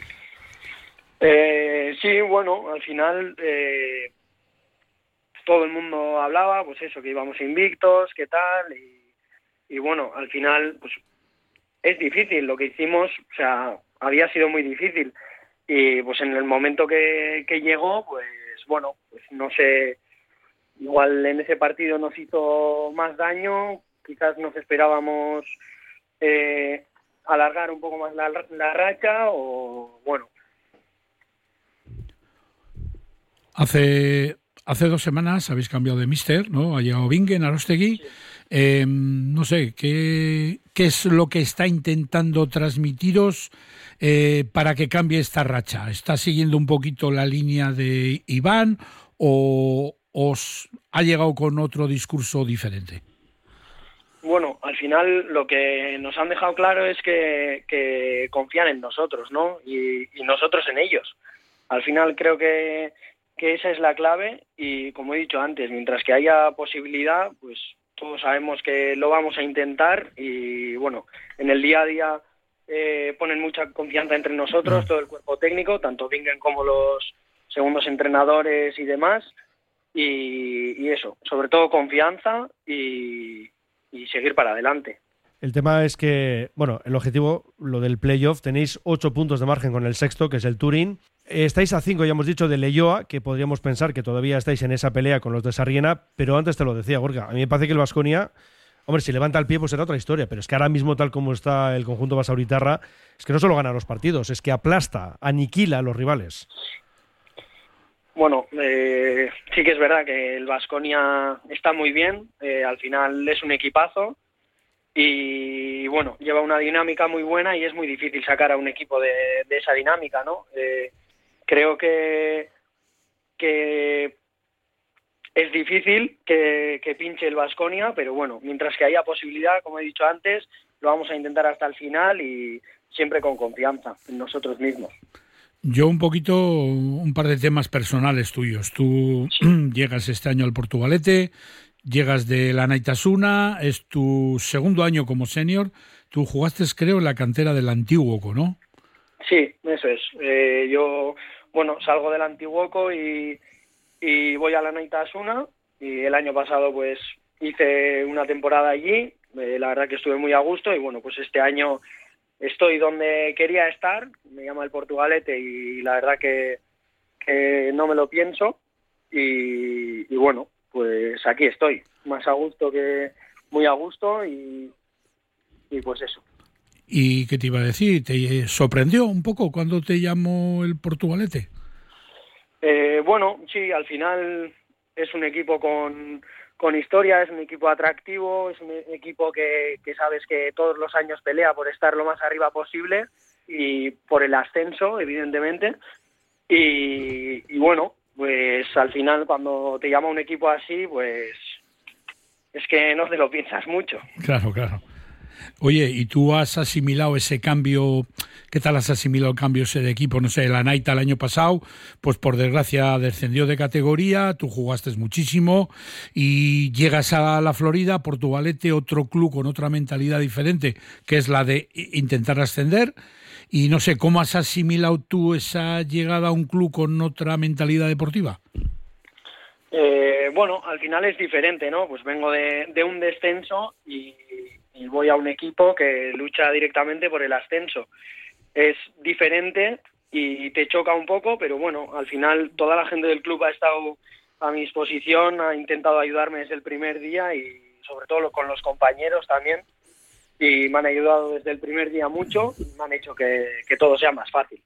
Eh, sí, bueno, al final... Eh... todo el mundo hablaba, pues eso, que íbamos invictos, qué tal, y, y bueno, al final, pues es difícil lo que hicimos, o sea, había sido muy difícil, y pues en el momento que, que llegó, pues bueno, pues no sé, igual en ese partido nos hizo más daño, quizás nos esperábamos eh, alargar un poco más la, la racha, o bueno. Hace... Hace dos semanas habéis cambiado de míster, ¿no? Ha llegado Bingen, Arostegui. Sí. Eh, no sé, ¿qué, ¿qué es lo que está intentando transmitiros eh, para que cambie esta racha? ¿Está siguiendo un poquito la línea de Iván o os ha llegado con otro discurso diferente? Bueno, al final lo que nos han dejado claro es que, que confían en nosotros, ¿no? Y, y nosotros en ellos. Al final creo que... que esa es la clave y, como he dicho antes, mientras que haya posibilidad, pues todos sabemos que lo vamos a intentar y, bueno, en el día a día eh, ponen mucha confianza entre nosotros, todo el cuerpo técnico, tanto Bingen como los segundos entrenadores y demás, y, y eso, sobre todo confianza y, y seguir para adelante. El tema es que, bueno, el objetivo, lo del playoff, tenéis ocho puntos de margen con el sexto, que es el Turín. Estáis a cinco, ya hemos dicho, de Leioa, que podríamos pensar que todavía estáis en esa pelea con los de Sarriena, pero antes te lo decía, Gorka, a mí me parece que el Baskonia, hombre, si levanta el pie pues será otra historia, pero es que ahora mismo, tal como está el conjunto basauritarra, es que no solo gana los partidos, es que aplasta, aniquila a los rivales. Bueno, eh, sí que es verdad que el Baskonia está muy bien, eh, al final es un equipazo, y bueno, lleva una dinámica muy buena y es muy difícil sacar a un equipo de, de esa dinámica, ¿no? Eh, creo que, que es difícil que, que pinche el Baskonia, pero bueno, mientras que haya posibilidad, como he dicho antes, lo vamos a intentar hasta el final y siempre con confianza en nosotros mismos. Yo un poquito, un par de temas personales tuyos. Tú llegas este año al Portugalete, llegas de la Naitasuna, es tu segundo año como senior. Tú jugaste, creo, en la cantera del Antiguoco, ¿no? Sí, eso es. Eh, yo, bueno, salgo del Antiguoco y, y voy a la Naitasuna, y el año pasado pues hice una temporada allí. Eh, la verdad que estuve muy a gusto y bueno, pues este año estoy donde quería estar. Me llama el Portugalete y la verdad que, que no me lo pienso y, y bueno, pues aquí estoy, más a gusto que muy a gusto y, y pues eso. ¿Y qué te iba a decir? ¿Te sorprendió un poco cuando te llamó el Portugalete? Eh, bueno, sí, al final es un equipo con, con historia, es un equipo atractivo, es un equipo que, que sabes que todos los años pelea por estar lo más arriba posible y por el ascenso, evidentemente. Y, y bueno, pues al final cuando te llama un equipo así, pues es que no te lo piensas mucho. Claro, claro. Oye, ¿y tú has asimilado ese cambio? ¿Qué tal has asimilado el cambio ese de equipo? No sé, la Naita el año pasado, pues por desgracia descendió de categoría, tú jugaste muchísimo y llegas a la Florida, Portugalete, otro club con otra mentalidad diferente, que es la de intentar ascender. Y no sé, ¿cómo has asimilado tú esa llegada a un club con otra mentalidad deportiva? Eh, bueno, al final es diferente, ¿no? Pues vengo de, de un descenso y, y voy a un equipo que lucha directamente por el ascenso. Es diferente y te choca un poco, pero bueno, al final toda la gente del club ha estado a mi disposición, ha intentado ayudarme desde el primer día y sobre todo con los compañeros también. Y me han ayudado desde el primer día mucho, me han hecho que, que todo sea más fácil.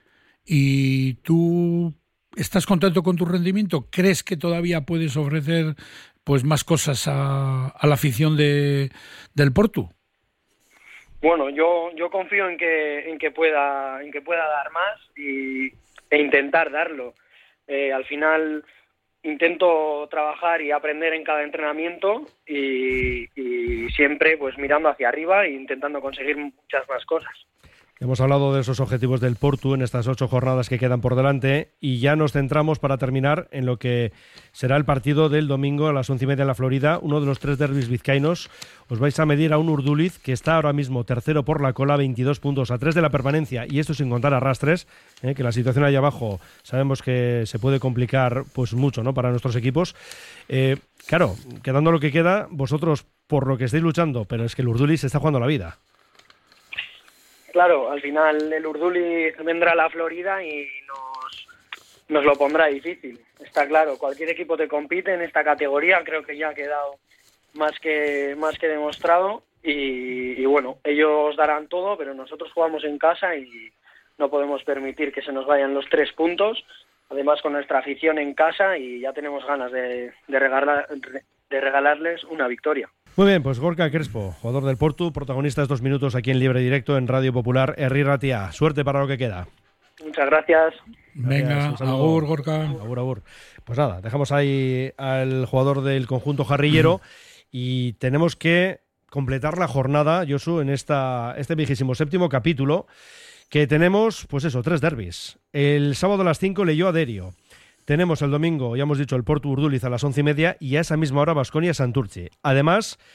¿Y tú estás contento con tu rendimiento? ¿Crees que todavía puedes ofrecer pues más cosas a, a la afición de, del Portu? Bueno, yo yo confío en que en que pueda en que pueda dar más y, e intentar darlo. Eh, al final intento trabajar y aprender en cada entrenamiento y, y siempre pues mirando hacia arriba e intentando conseguir muchas más cosas. Hemos hablado de esos objetivos del Portu en estas ocho jornadas que quedan por delante y ya nos centramos para terminar en lo que será el partido del domingo a las once y media en la Florida, uno de los tres derbis vizcaínos. Os vais a medir a un Urduliz que está ahora mismo tercero por la cola, veintidós puntos a tres de la permanencia y esto sin contar arrastres, eh, que la situación allá abajo sabemos que se puede complicar pues mucho, ¿no?, para nuestros equipos. Eh, claro, quedando lo que queda, vosotros por lo que estáis luchando, pero es que el Urduliz se está jugando la vida. Claro, al final el Urduliz vendrá a la Florida y nos, nos lo pondrá difícil. Está claro, cualquier equipo te compite en esta categoría, creo que ya ha quedado más que más que demostrado y, y bueno, ellos darán todo, pero nosotros jugamos en casa y no podemos permitir que se nos vayan los tres puntos, además con nuestra afición en casa y ya tenemos ganas de, de, regalar, de regalarles una victoria. Muy bien, pues Gorka Crespo, jugador del Portu, protagonista de estos minutos aquí en Libre Directo en Radio Popular, Herri Ratia. Suerte para lo que queda. Muchas gracias. Venga, agur, Gorka. Agur, agur. Pues nada, dejamos ahí al jugador del conjunto jarrillero y tenemos que completar la jornada, Josu, en esta este vigésimo séptimo capítulo, que tenemos, pues eso, tres derbis. El sábado a las cinco Leioa Derio. Tenemos el domingo, ya hemos dicho, el Portu Urduliz a las once y media y a esa misma hora Baskonia Santurtzi. Además,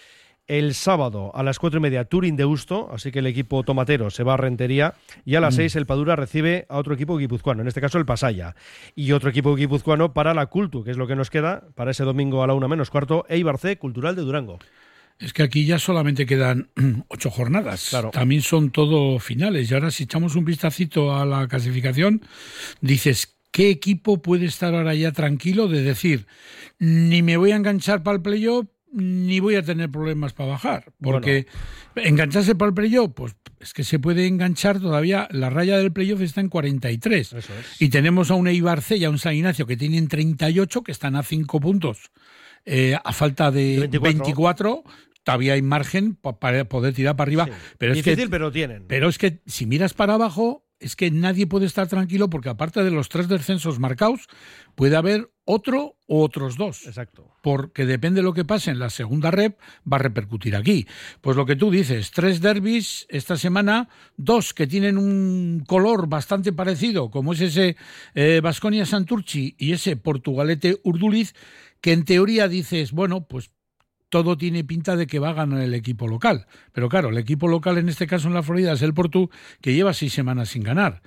El sábado a las cuatro y media Turín Deusto, así que el equipo tomatero se va a Rentería, y a las Mm. seis el Padura recibe a otro equipo guipuzcoano, en este caso el Pasaya, y otro equipo guipuzcoano para la Cultu, que es lo que nos queda para ese domingo a la una menos cuarto, Eibar C, Cultural de Durango. Es que aquí ya solamente quedan ocho jornadas. Claro. También son todo finales. Y ahora si echamos un vistacito a la clasificación, dices, ¿qué equipo puede estar ahora ya tranquilo de decir, ni me voy a enganchar para el playoff, ni voy a tener problemas para bajar? Porque bueno. engancharse para el playoff, pues es que se puede enganchar todavía. La raya del playoff está en cuarenta y tres. Eso es. Y tenemos a un Eibar C y a un San Ignacio que tienen treinta y ocho, que están a cinco puntos. Eh, a falta de veinticuatro, veinticuatro todavía hay margen para poder tirar para arriba. Sí. Pero es Difícil, que, pero tienen. Pero es que si miras para abajo, es que nadie puede estar tranquilo porque aparte de los tres descensos marcados, puede haber otro o otros dos. Exacto. Porque depende de lo que pase en la segunda rep, va a repercutir aquí. Pues lo que tú dices, tres derbis esta semana, dos que tienen un color bastante parecido, como es ese eh, Baskonia-Santurtzi y ese Portugalete-Urduliz, que en teoría dices, bueno, pues todo tiene pinta de que va a ganar el equipo local. Pero claro, el equipo local en este caso en la Florida es el Portu, que lleva seis semanas sin ganar.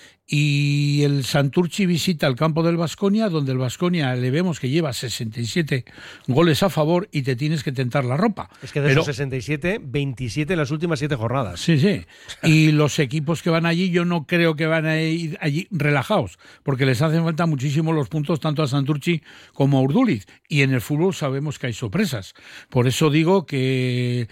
Y el Santurtzi visita el campo del Baskonia, donde el Baskonia le vemos que lleva sesenta y siete goles a favor y te tienes que tentar la ropa. Es que de Pero, esos sesenta y siete, veintisiete en las últimas siete jornadas. Sí, sí. Y los equipos que van allí, yo no creo que van a ir allí relajados, porque les hacen falta muchísimo los puntos tanto a Santurtzi como a Urduliz. Y en el fútbol sabemos que hay sorpresas. Por eso digo que...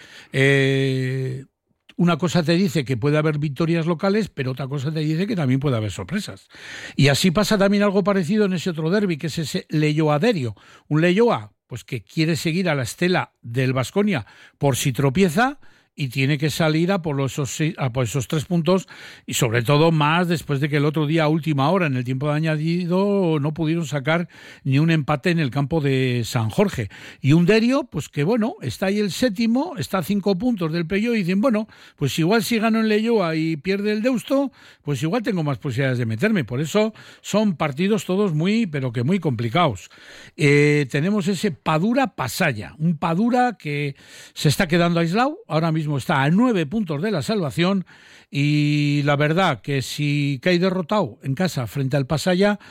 Eh, una cosa te dice que puede haber victorias locales, pero otra cosa te dice que también puede haber sorpresas. Y así pasa también algo parecido en ese otro derbi, que es ese Leioa-Derio. Un Leioa, pues que quiere seguir a la estela del Baskonia por si tropieza, y tiene que salir a por, los, a por esos tres puntos, y sobre todo más después de que el otro día a última hora, en el tiempo de añadido, no pudieron sacar ni un empate en el campo de San Jorge. Y un Derio, pues que bueno, está ahí el séptimo, está a cinco puntos del playoff, y dicen, bueno, pues igual si gano en Leioa y pierde el Deusto, pues igual tengo más posibilidades de meterme. Por eso son partidos todos muy, pero que muy complicados. Eh, tenemos ese Padura-Pasaya, un Padura que se está quedando aislado, ahora mismo está a nueve puntos de la salvación, y la verdad que si cae derrotado en casa frente al Pasaya,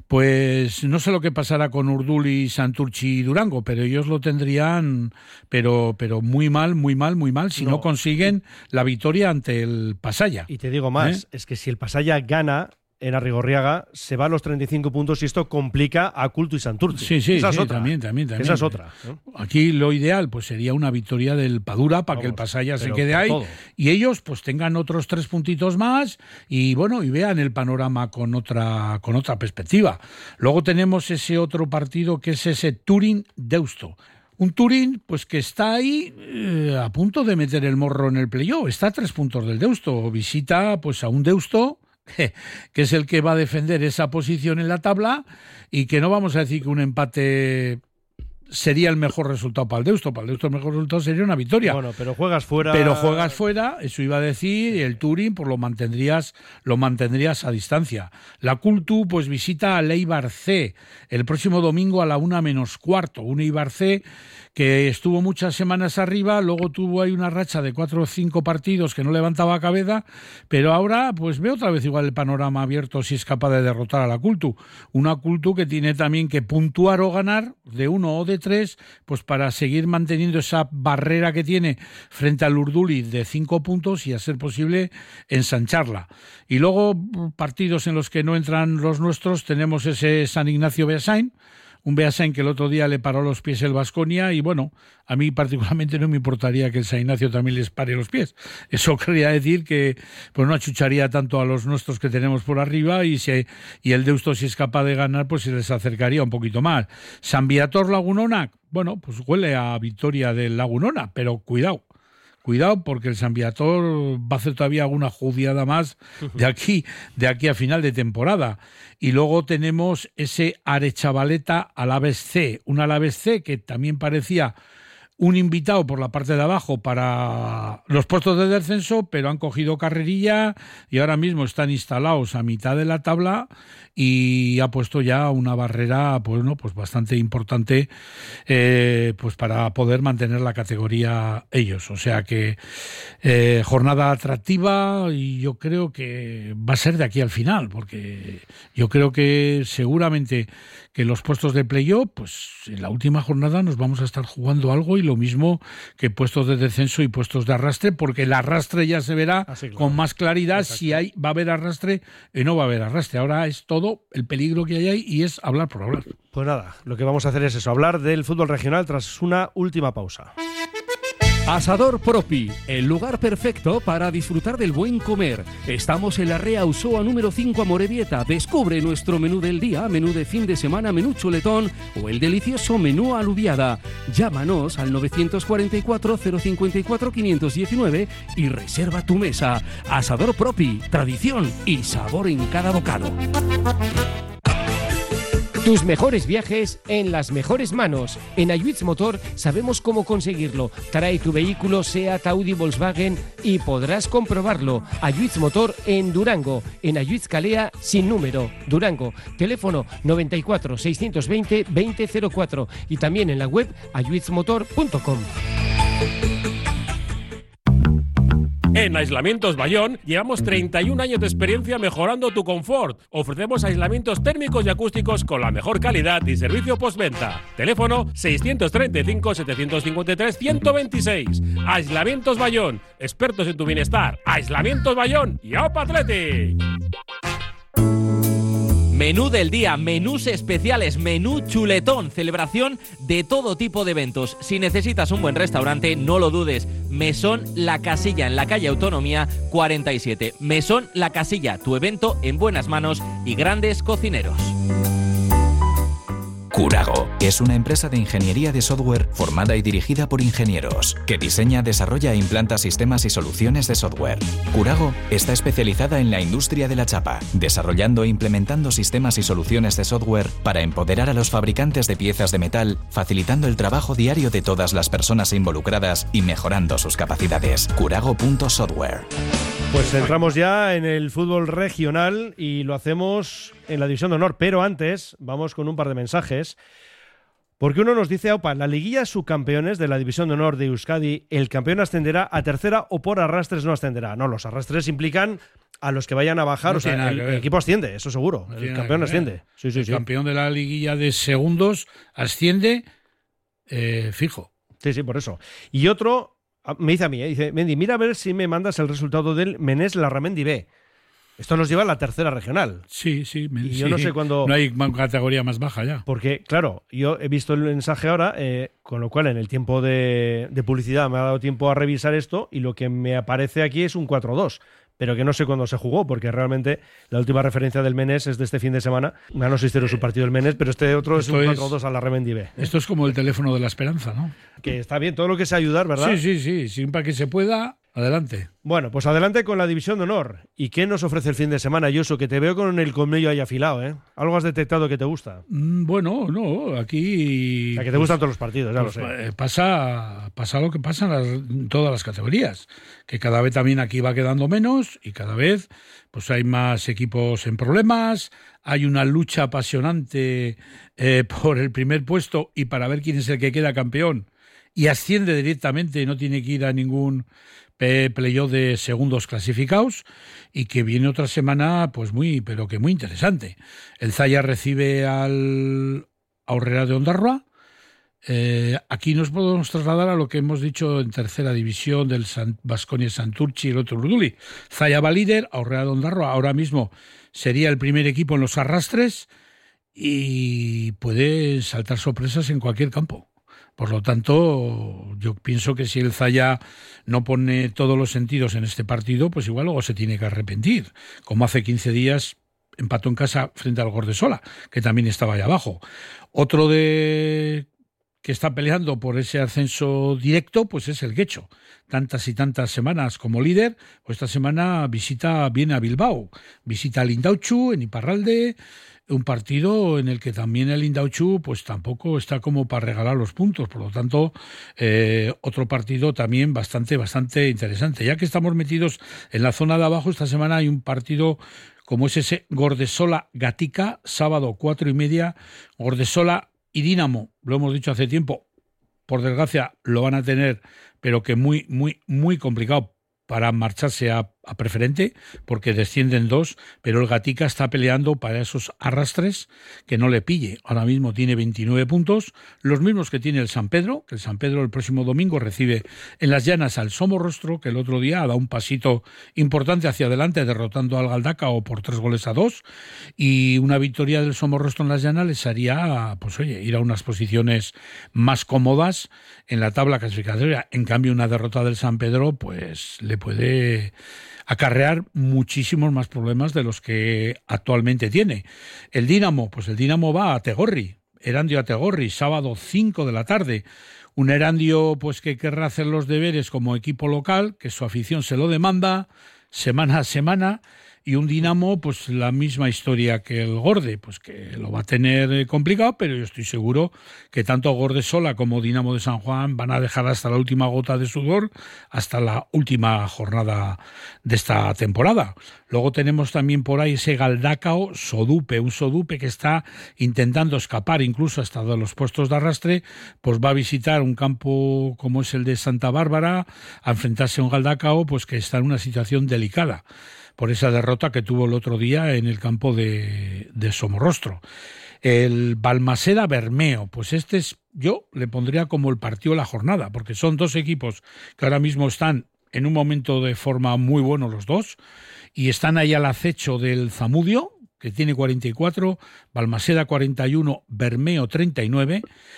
pues no sé lo que pasará con Urduliz, Santurtzi y Durango, pero ellos lo tendrían pero pero muy mal, muy mal, muy mal si no, no consiguen la victoria ante el Pasaya. Y te digo más, ¿Eh? es que si el Pasaya gana en Arrigorriaga, se va a los treinta y cinco puntos y esto complica a Cultu y Santurtzi. Sí, sí, Esa sí, es otra. también, también, también. Esa es otra. ¿no? Aquí lo ideal pues sería una victoria del Padura para Vamos, que el Pasaya se quede ahí todo. Y ellos pues tengan otros tres puntitos más y bueno, y vean el panorama con otra con otra perspectiva. Luego tenemos ese otro partido que es ese Turín-Deusto. Un Turín, pues que está ahí eh, a punto de meter el morro en el playoff. Está a tres puntos del Deusto. Visita pues a un Deusto que es el que va a defender esa posición en la tabla, y que no vamos a decir que un empate sería el mejor resultado para el Deusto. Para el Deusto el mejor resultado sería una victoria. Bueno, pero juegas fuera. Pero juegas fuera, eso iba a decir, y el Turín pues lo mantendrías, lo mantendrías a distancia. La Cultu pues visita al Eibar C el próximo domingo a la una menos cuarto. Un Eibar C que estuvo muchas semanas arriba, luego tuvo ahí una racha de cuatro o cinco partidos que no levantaba cabeza, pero ahora pues ve otra vez igual el panorama abierto si es capaz de derrotar a la Cultu. Una Cultu que tiene también que puntuar o ganar de uno o de tres, pues para seguir manteniendo esa barrera que tiene frente al Urduliz de cinco puntos y a ser posible ensancharla. Y luego partidos en los que no entran los nuestros, tenemos ese San Ignacio Beasain, un Beasain que el otro día le paró los pies el Baskonia, y bueno, a mí particularmente no me importaría que el San Ignacio también les pare los pies. Eso quería decir que pues no achucharía tanto a los nuestros que tenemos por arriba, y si y el Deusto, si es capaz de ganar, pues se les acercaría un poquito más. San Viator Lagunona, bueno, pues huele a victoria del Lagunona, pero cuidado. Cuidado, porque el San Viator va a hacer todavía alguna judiada más de aquí, de aquí a final de temporada. Y luego tenemos ese Arechavaleta Alavés C, un Alavés C que también parecía un invitado por la parte de abajo para los puestos de descenso, pero han cogido carrerilla y ahora mismo están instalados a mitad de la tabla y ha puesto ya una barrera, pues no, pues bastante importante, eh, pues para poder mantener la categoría ellos. O sea que eh, jornada atractiva, y yo creo que va a ser de aquí al final, porque yo creo que seguramente que los puestos de playoff, pues en la última jornada nos vamos a estar jugando algo, y lo mismo que puestos de descenso y puestos de arrastre, porque el arrastre ya se verá Así, claro. con más claridad. Exacto. Si hay va a haber arrastre y no va a haber arrastre. Ahora es todo el peligro que hay ahí y es hablar por hablar. Pues nada, lo que vamos a hacer es eso, hablar del fútbol regional tras una última pausa. Asador Propi, el lugar perfecto para disfrutar del buen comer. Estamos en la Rea Usoa número cinco, Amorebieta. Descubre nuestro menú del día, menú de fin de semana, menú chuletón o el delicioso menú alubiada. Llámanos al nueve cuatro cuatro, cero cinco cuatro, cinco uno nueve y reserva tu mesa. Asador Propi, tradición y sabor en cada bocado. Tus mejores viajes en las mejores manos. En Ayuitz Motor sabemos cómo conseguirlo. Trae tu vehículo SEAT, Audi, Volkswagen y podrás comprobarlo. Ayuitz Motor en Durango. En Ayuitz Calea sin número. Durango. Teléfono noventa y cuatro, seiscientos veinte, veinte cero cuatro. Y también en la web ayuitz motor punto com. En Aislamientos Bayón llevamos treinta y un años de experiencia mejorando tu confort. Ofrecemos aislamientos térmicos y acústicos con la mejor calidad y servicio postventa. Teléfono seiscientos treinta y cinco, setecientos cincuenta y tres, ciento veintiséis. Aislamientos Bayón, expertos en tu bienestar. Aislamientos Bayón y ¡Opa Athletic! Menú del día, menús especiales, menú chuletón, celebración de todo tipo de eventos. Si necesitas un buen restaurante, no lo dudes. Mesón La Casilla, en la calle Autonomía cuarenta y siete. Mesón La Casilla, tu evento en buenas manos y grandes cocineros. Curago es una empresa de ingeniería de software formada y dirigida por ingenieros, que diseña, desarrolla e implanta sistemas y soluciones de software. Curago está especializada en la industria de la chapa, desarrollando e implementando sistemas y soluciones de software para empoderar a los fabricantes de piezas de metal, facilitando el trabajo diario de todas las personas involucradas y mejorando sus capacidades. Curago punto software. Pues entramos ya en el fútbol regional y lo hacemos en la División de Honor, pero antes vamos con un par de mensajes, porque uno nos dice: Aupa, en la liguilla subcampeones de la División de Honor de Euskadi, el campeón ascenderá a tercera o por arrastres no ascenderá. No, los arrastres implican a los que vayan a bajar, no, o sea, el, el equipo asciende, eso seguro, no el campeón asciende. Sí, sí, el sí. campeón de la liguilla de segundos asciende eh, fijo. Sí, sí, por eso. Y otro me dice a mí, ¿eh? Dice: Mendy, mira a ver si me mandas el resultado del Menés Larramendi B. Esto nos lleva a la tercera regional. Sí, sí. Y sí. yo no sé cuándo... No hay categoría más baja ya. Porque, claro, yo he visto el mensaje ahora, eh, con lo cual en el tiempo de, de publicidad me ha dado tiempo a revisar esto, y lo que me aparece aquí es un cuatro dos. Pero que no sé cuándo se jugó, porque realmente la última referencia del Menés es de este fin de semana. Ganó seis cero su partido el Menés, pero este otro esto es un cuatro dos a la Larramendi B. Esto es como el teléfono de la esperanza, ¿no? Que está bien, todo lo que sea ayudar, ¿verdad? Sí, sí, sí, sí, para que se pueda. Adelante. Bueno, pues adelante con la División de Honor. ¿Y qué nos ofrece el fin de semana, Yoso? Que te veo con el colmillo ahí afilado, ¿eh? ¿Algo has detectado que te gusta? Mm, bueno, no, aquí... O sea, que te gustan todos los partidos, ya pues, lo sé. Pasa, pasa lo que pasa en, las, en todas las categorías, que cada vez también aquí va quedando menos y cada vez pues hay más equipos en problemas, hay una lucha apasionante eh, por el primer puesto y para ver quién es el que queda campeón y asciende directamente y no tiene que ir a ningún playoff de segundos clasificados, y que viene otra semana pues muy, pero que muy interesante. El Zaya recibe al Aurrera de Ondarroa. Eh, aquí nos podemos trasladar a lo que hemos dicho en tercera división del Baskonia Santurchi y el otro Urduli. Zaya va líder, Aurrera de Ondarroa ahora mismo sería el primer equipo en los arrastres y puede saltar sorpresas en cualquier campo. Por lo tanto, yo pienso que si el Zaya no pone todos los sentidos en este partido, pues igual luego se tiene que arrepentir, como hace quince días empató en casa frente al Gordesola, que también estaba ahí abajo. Otro de que está peleando por ese ascenso directo, pues es el Guecho. Tantas y tantas semanas como líder, pues esta semana visita, viene a Bilbao, visita a Lindauchu, en Iparralde, un partido en el que también el Indautxu pues tampoco está como para regalar los puntos, por lo tanto eh, otro partido también bastante bastante interesante. Ya que estamos metidos en la zona de abajo, esta semana hay un partido como es ese Gordesola Gatica, sábado cuatro y media. Gordesola y Dinamo, lo hemos dicho hace tiempo, por desgracia lo van a tener, pero que muy muy muy complicado para marcharse a, a preferente, porque descienden dos, pero el Gatica está peleando para esos arrastres que no le pille. Ahora mismo tiene veintinueve puntos, los mismos que tiene el San Pedro, que el San Pedro el próximo domingo recibe en las Llanas al Somorrostro, que el otro día ha dado un pasito importante hacia adelante, derrotando al Galdacao por tres goles a dos, y una victoria del Somorrostro en las Llanas les haría, pues oye, ir a unas posiciones más cómodas en la tabla clasificatoria. En cambio, una derrota del San Pedro, pues le puede acarrear muchísimos más problemas de los que actualmente tiene. El Dinamo, pues el Dinamo va a Tegorri, Erandio a Tegorri, sábado cinco de la tarde. Un Erandio pues que querrá hacer los deberes como equipo local, que su afición se lo demanda semana a semana, y un Dinamo pues la misma historia que el Gorde, pues que lo va a tener complicado, pero yo estoy seguro que tanto Gordesola como Dinamo de San Juan van a dejar hasta la última gota de sudor, hasta la última jornada de esta temporada. Luego tenemos también por ahí ese Galdacao Sodupe, un Sodupe que está intentando escapar incluso hasta de los puestos de arrastre, pues va a visitar un campo como es el de Santa Bárbara, a enfrentarse a un Galdacao pues que está en una situación delicada por esa derrota que tuvo el otro día en el campo de, de Somorrostro. El Balmaseda Bermeo, pues este es, yo le pondría como el partido de la jornada, porque son dos equipos que ahora mismo están en un momento de forma muy bueno los dos, y están ahí al acecho del Zamudio, que tiene cuarenta y cuatro, Balmaseda cuarenta y uno, Bermeo treinta y nueve,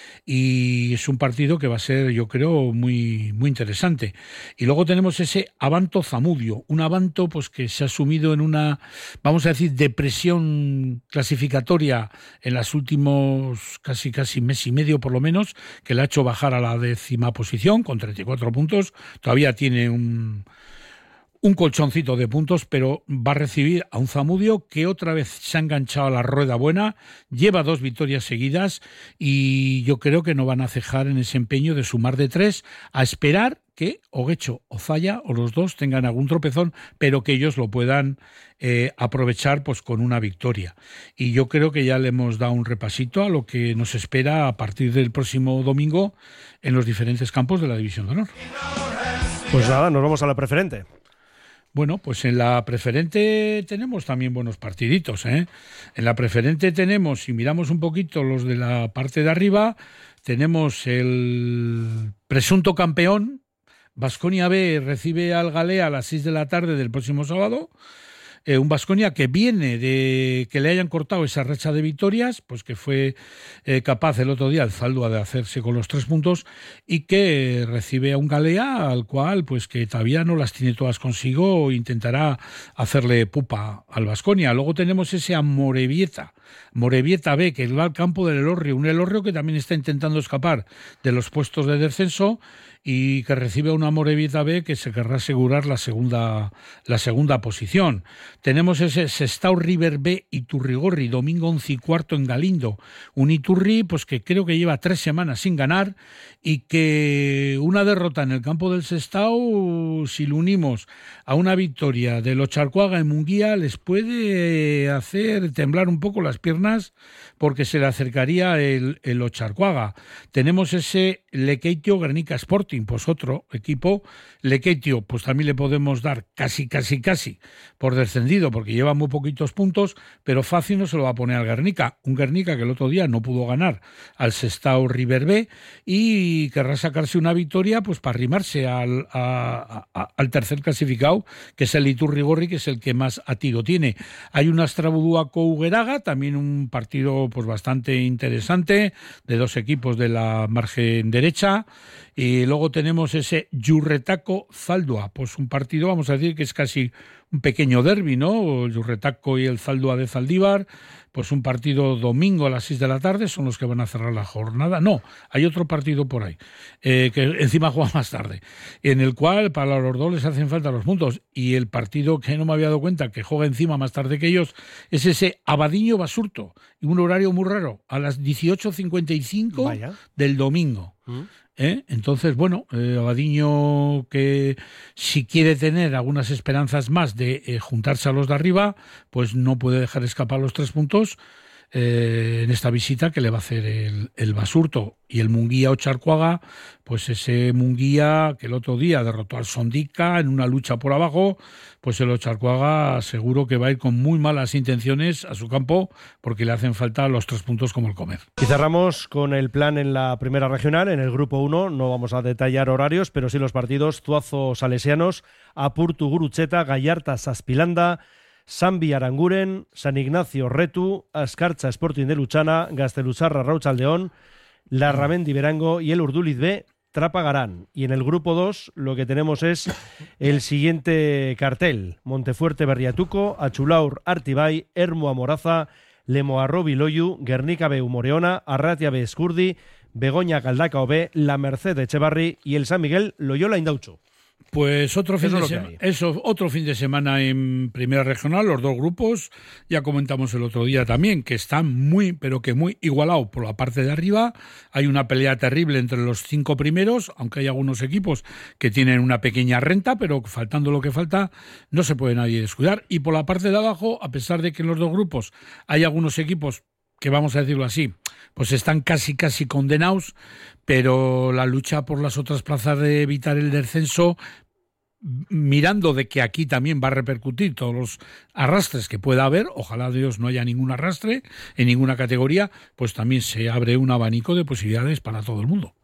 y es un partido que va a ser, yo creo, muy muy interesante. Y luego tenemos ese Abanto Zamudio, un Abanto pues que se ha sumido en una, vamos a decir, depresión clasificatoria en los últimos casi casi mes y medio por lo menos, que le ha hecho bajar a la décima posición con treinta y cuatro puntos. Todavía tiene un un colchoncito de puntos, pero va a recibir a un Zamudio que otra vez se ha enganchado a la rueda buena, lleva dos victorias seguidas y yo creo que no van a cejar en ese empeño de sumar de tres, a esperar que Oguecho o Zaya o los dos tengan algún tropezón, pero que ellos lo puedan eh, aprovechar pues con una victoria. Y yo creo que ya le hemos dado un repasito a lo que nos espera a partir del próximo domingo en los diferentes campos de la División de Honor. Pues nada, nos vamos a la preferente. Bueno, pues en la preferente tenemos también buenos partiditos, ¿eh? En la preferente tenemos, si miramos un poquito los de la parte de arriba, tenemos el presunto campeón, Baskonia B recibe al Galea a las seis de la tarde del próximo sábado. Eh, un Baskonia que viene de que le hayan cortado esa racha de victorias, pues que fue eh, capaz el otro día el Zaldua de hacerse con los tres puntos y que recibe a un Galea al cual pues que todavía no las tiene todas consigo, intentará hacerle pupa al Baskonia. Luego tenemos ese Amorebieta, Morevieta B, que va al campo del Elorrio, un Elorrio que también está intentando escapar de los puestos de descenso y que recibe una Morevieta B que se querrá asegurar la segunda la segunda posición. Tenemos ese Sestao River B Iturrigorri, domingo once y cuarto en Galindo. Un Iturri pues que creo que lleva tres semanas sin ganar y que una derrota en el campo del Sestao, si lo unimos a una victoria de Locharcuaga en Munguía, les puede hacer temblar un poco las piernas porque se le acercaría el, el Locharcuaga. Tenemos ese Lekeitio Guernica Sporting, pues otro equipo. Lekeitio, pues también le podemos dar casi, casi, casi por descendido, porque lleva muy poquitos puntos, pero fácil no se lo va a poner al Guernica. Un Guernica que el otro día no pudo ganar al Sestao River B y querrá sacarse una victoria pues para arrimarse al, a, a, al tercer clasificado, que es el Iturrigorri, que es el que más a tiro tiene. Hay un Astrabudúa Cougeraga, también un partido pues bastante interesante de dos equipos de la margen derecha, Y luego tenemos ese Yurretaco Zaldua, pues un partido, vamos a decir que es casi un pequeño derbi, ¿no? El Yurretaco y el Zaldua de Zaldívar, pues un partido domingo a las seis de la tarde, son los que van a cerrar la jornada. No, hay otro partido por ahí, eh, que encima juega más tarde, en el cual para los dos les hacen falta los puntos. Y el partido que no me había dado cuenta, que juega encima más tarde que ellos, es ese Abadiño Basurto, y un horario muy raro, a las dieciocho cincuenta y cinco Vaya. Del domingo. ¿Mm? ¿Eh? Entonces, bueno, eh, Abadiño, que si quiere tener algunas esperanzas más de eh, juntarse a los de arriba, pues no puede dejar escapar los tres puntos eh, en esta visita que le va a hacer el, el Basurto. Y el Munguía Ocharcuaga, pues ese Munguía que el otro día derrotó al Sondica en una lucha por abajo, pues el Ocharcuaga seguro que va a ir con muy malas intenciones a su campo, porque le hacen falta los tres puntos como el comer. Y cerramos con el plan en la primera regional, en el grupo uno, no vamos a detallar horarios, pero sí los partidos: Zuazo Salesianos, Apurtu Gurutzeta, Gallarta Saspilanda, Sanbi Aranguren, San Ignacio Retu, Ascarcha Sporting de Luchana, Gaztelucharra Rauchaldeón, Larramendi Berango y el Urduliz B Trapagarán. Y en el grupo dos lo que tenemos es el siguiente cartel: Montefuerte Berriatuco, Achulaur Artibay, Ermua Moraza, Lemoarro Biloyu, Guernica B Moreona, Arratia B Escurdi, Begoña Caldacao B, La Merced Echevarri y el San Miguel Loyola Indauchu. Pues otro fin, eso de sema- eso, otro fin de semana en Primera Regional, los dos grupos, ya comentamos el otro día también, que están muy, pero que muy igualados por la parte de arriba. Hay una pelea terrible entre los cinco primeros, aunque hay algunos equipos que tienen una pequeña renta, pero faltando lo que falta, no se puede nadie descuidar. Y por la parte de abajo, a pesar de que en los dos grupos hay algunos equipos que, vamos a decirlo así, pues están casi casi condenados, pero la lucha por las otras plazas de evitar el descenso, mirando de que aquí también va a repercutir todos los arrastres que pueda haber, ojalá Dios no haya ningún arrastre en ninguna categoría, pues también se abre un abanico de posibilidades para todo el mundo.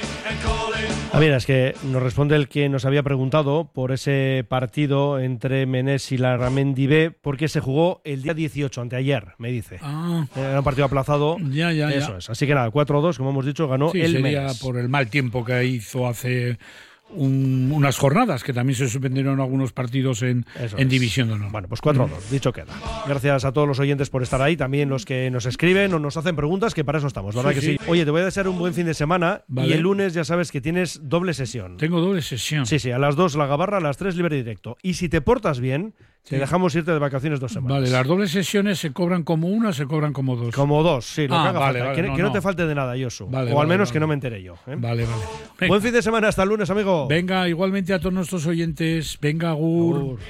Ah, mira, es que nos responde el que nos había preguntado por ese partido entre Menés y Larramendi B, porque se jugó el día dieciocho, anteayer, me dice. Ah. Era un partido aplazado. Ya, ya, Eso ya. es. Así que nada, cuatro dos, como hemos dicho, ganó Sí, el sería Menés. por el mal tiempo que hizo hace un, unas jornadas, que también se suspendieron algunos partidos en, Eso en es. División de Honor. Bueno, pues cuatro dos, dicho queda. Gracias a todos los oyentes por estar ahí, también los que nos escriben o nos hacen preguntas, que para eso estamos, ¿verdad Sí, que sí? sí. Oye, te voy a desear un buen fin de semana. Vale. Y el lunes ya sabes que tienes doble sesión. Tengo doble sesión. Sí, sí, a las dos la Gabarra, a las tres libre directo. Y si te portas bien, Sí. te dejamos irte de vacaciones dos semanas. Vale, las dobles sesiones se cobran como una, se cobran como dos. Como dos, sí, lo Ah, que haga vale, falta. vale, que no, que no no. te falte de nada, Josu. Vale, o al vale, menos vale. que no me entere yo. ¿eh? Vale, vale. Venga. Buen fin de semana, hasta el lunes, amigo. Venga, igualmente a todos nuestros oyentes. Venga, Agur. Agur.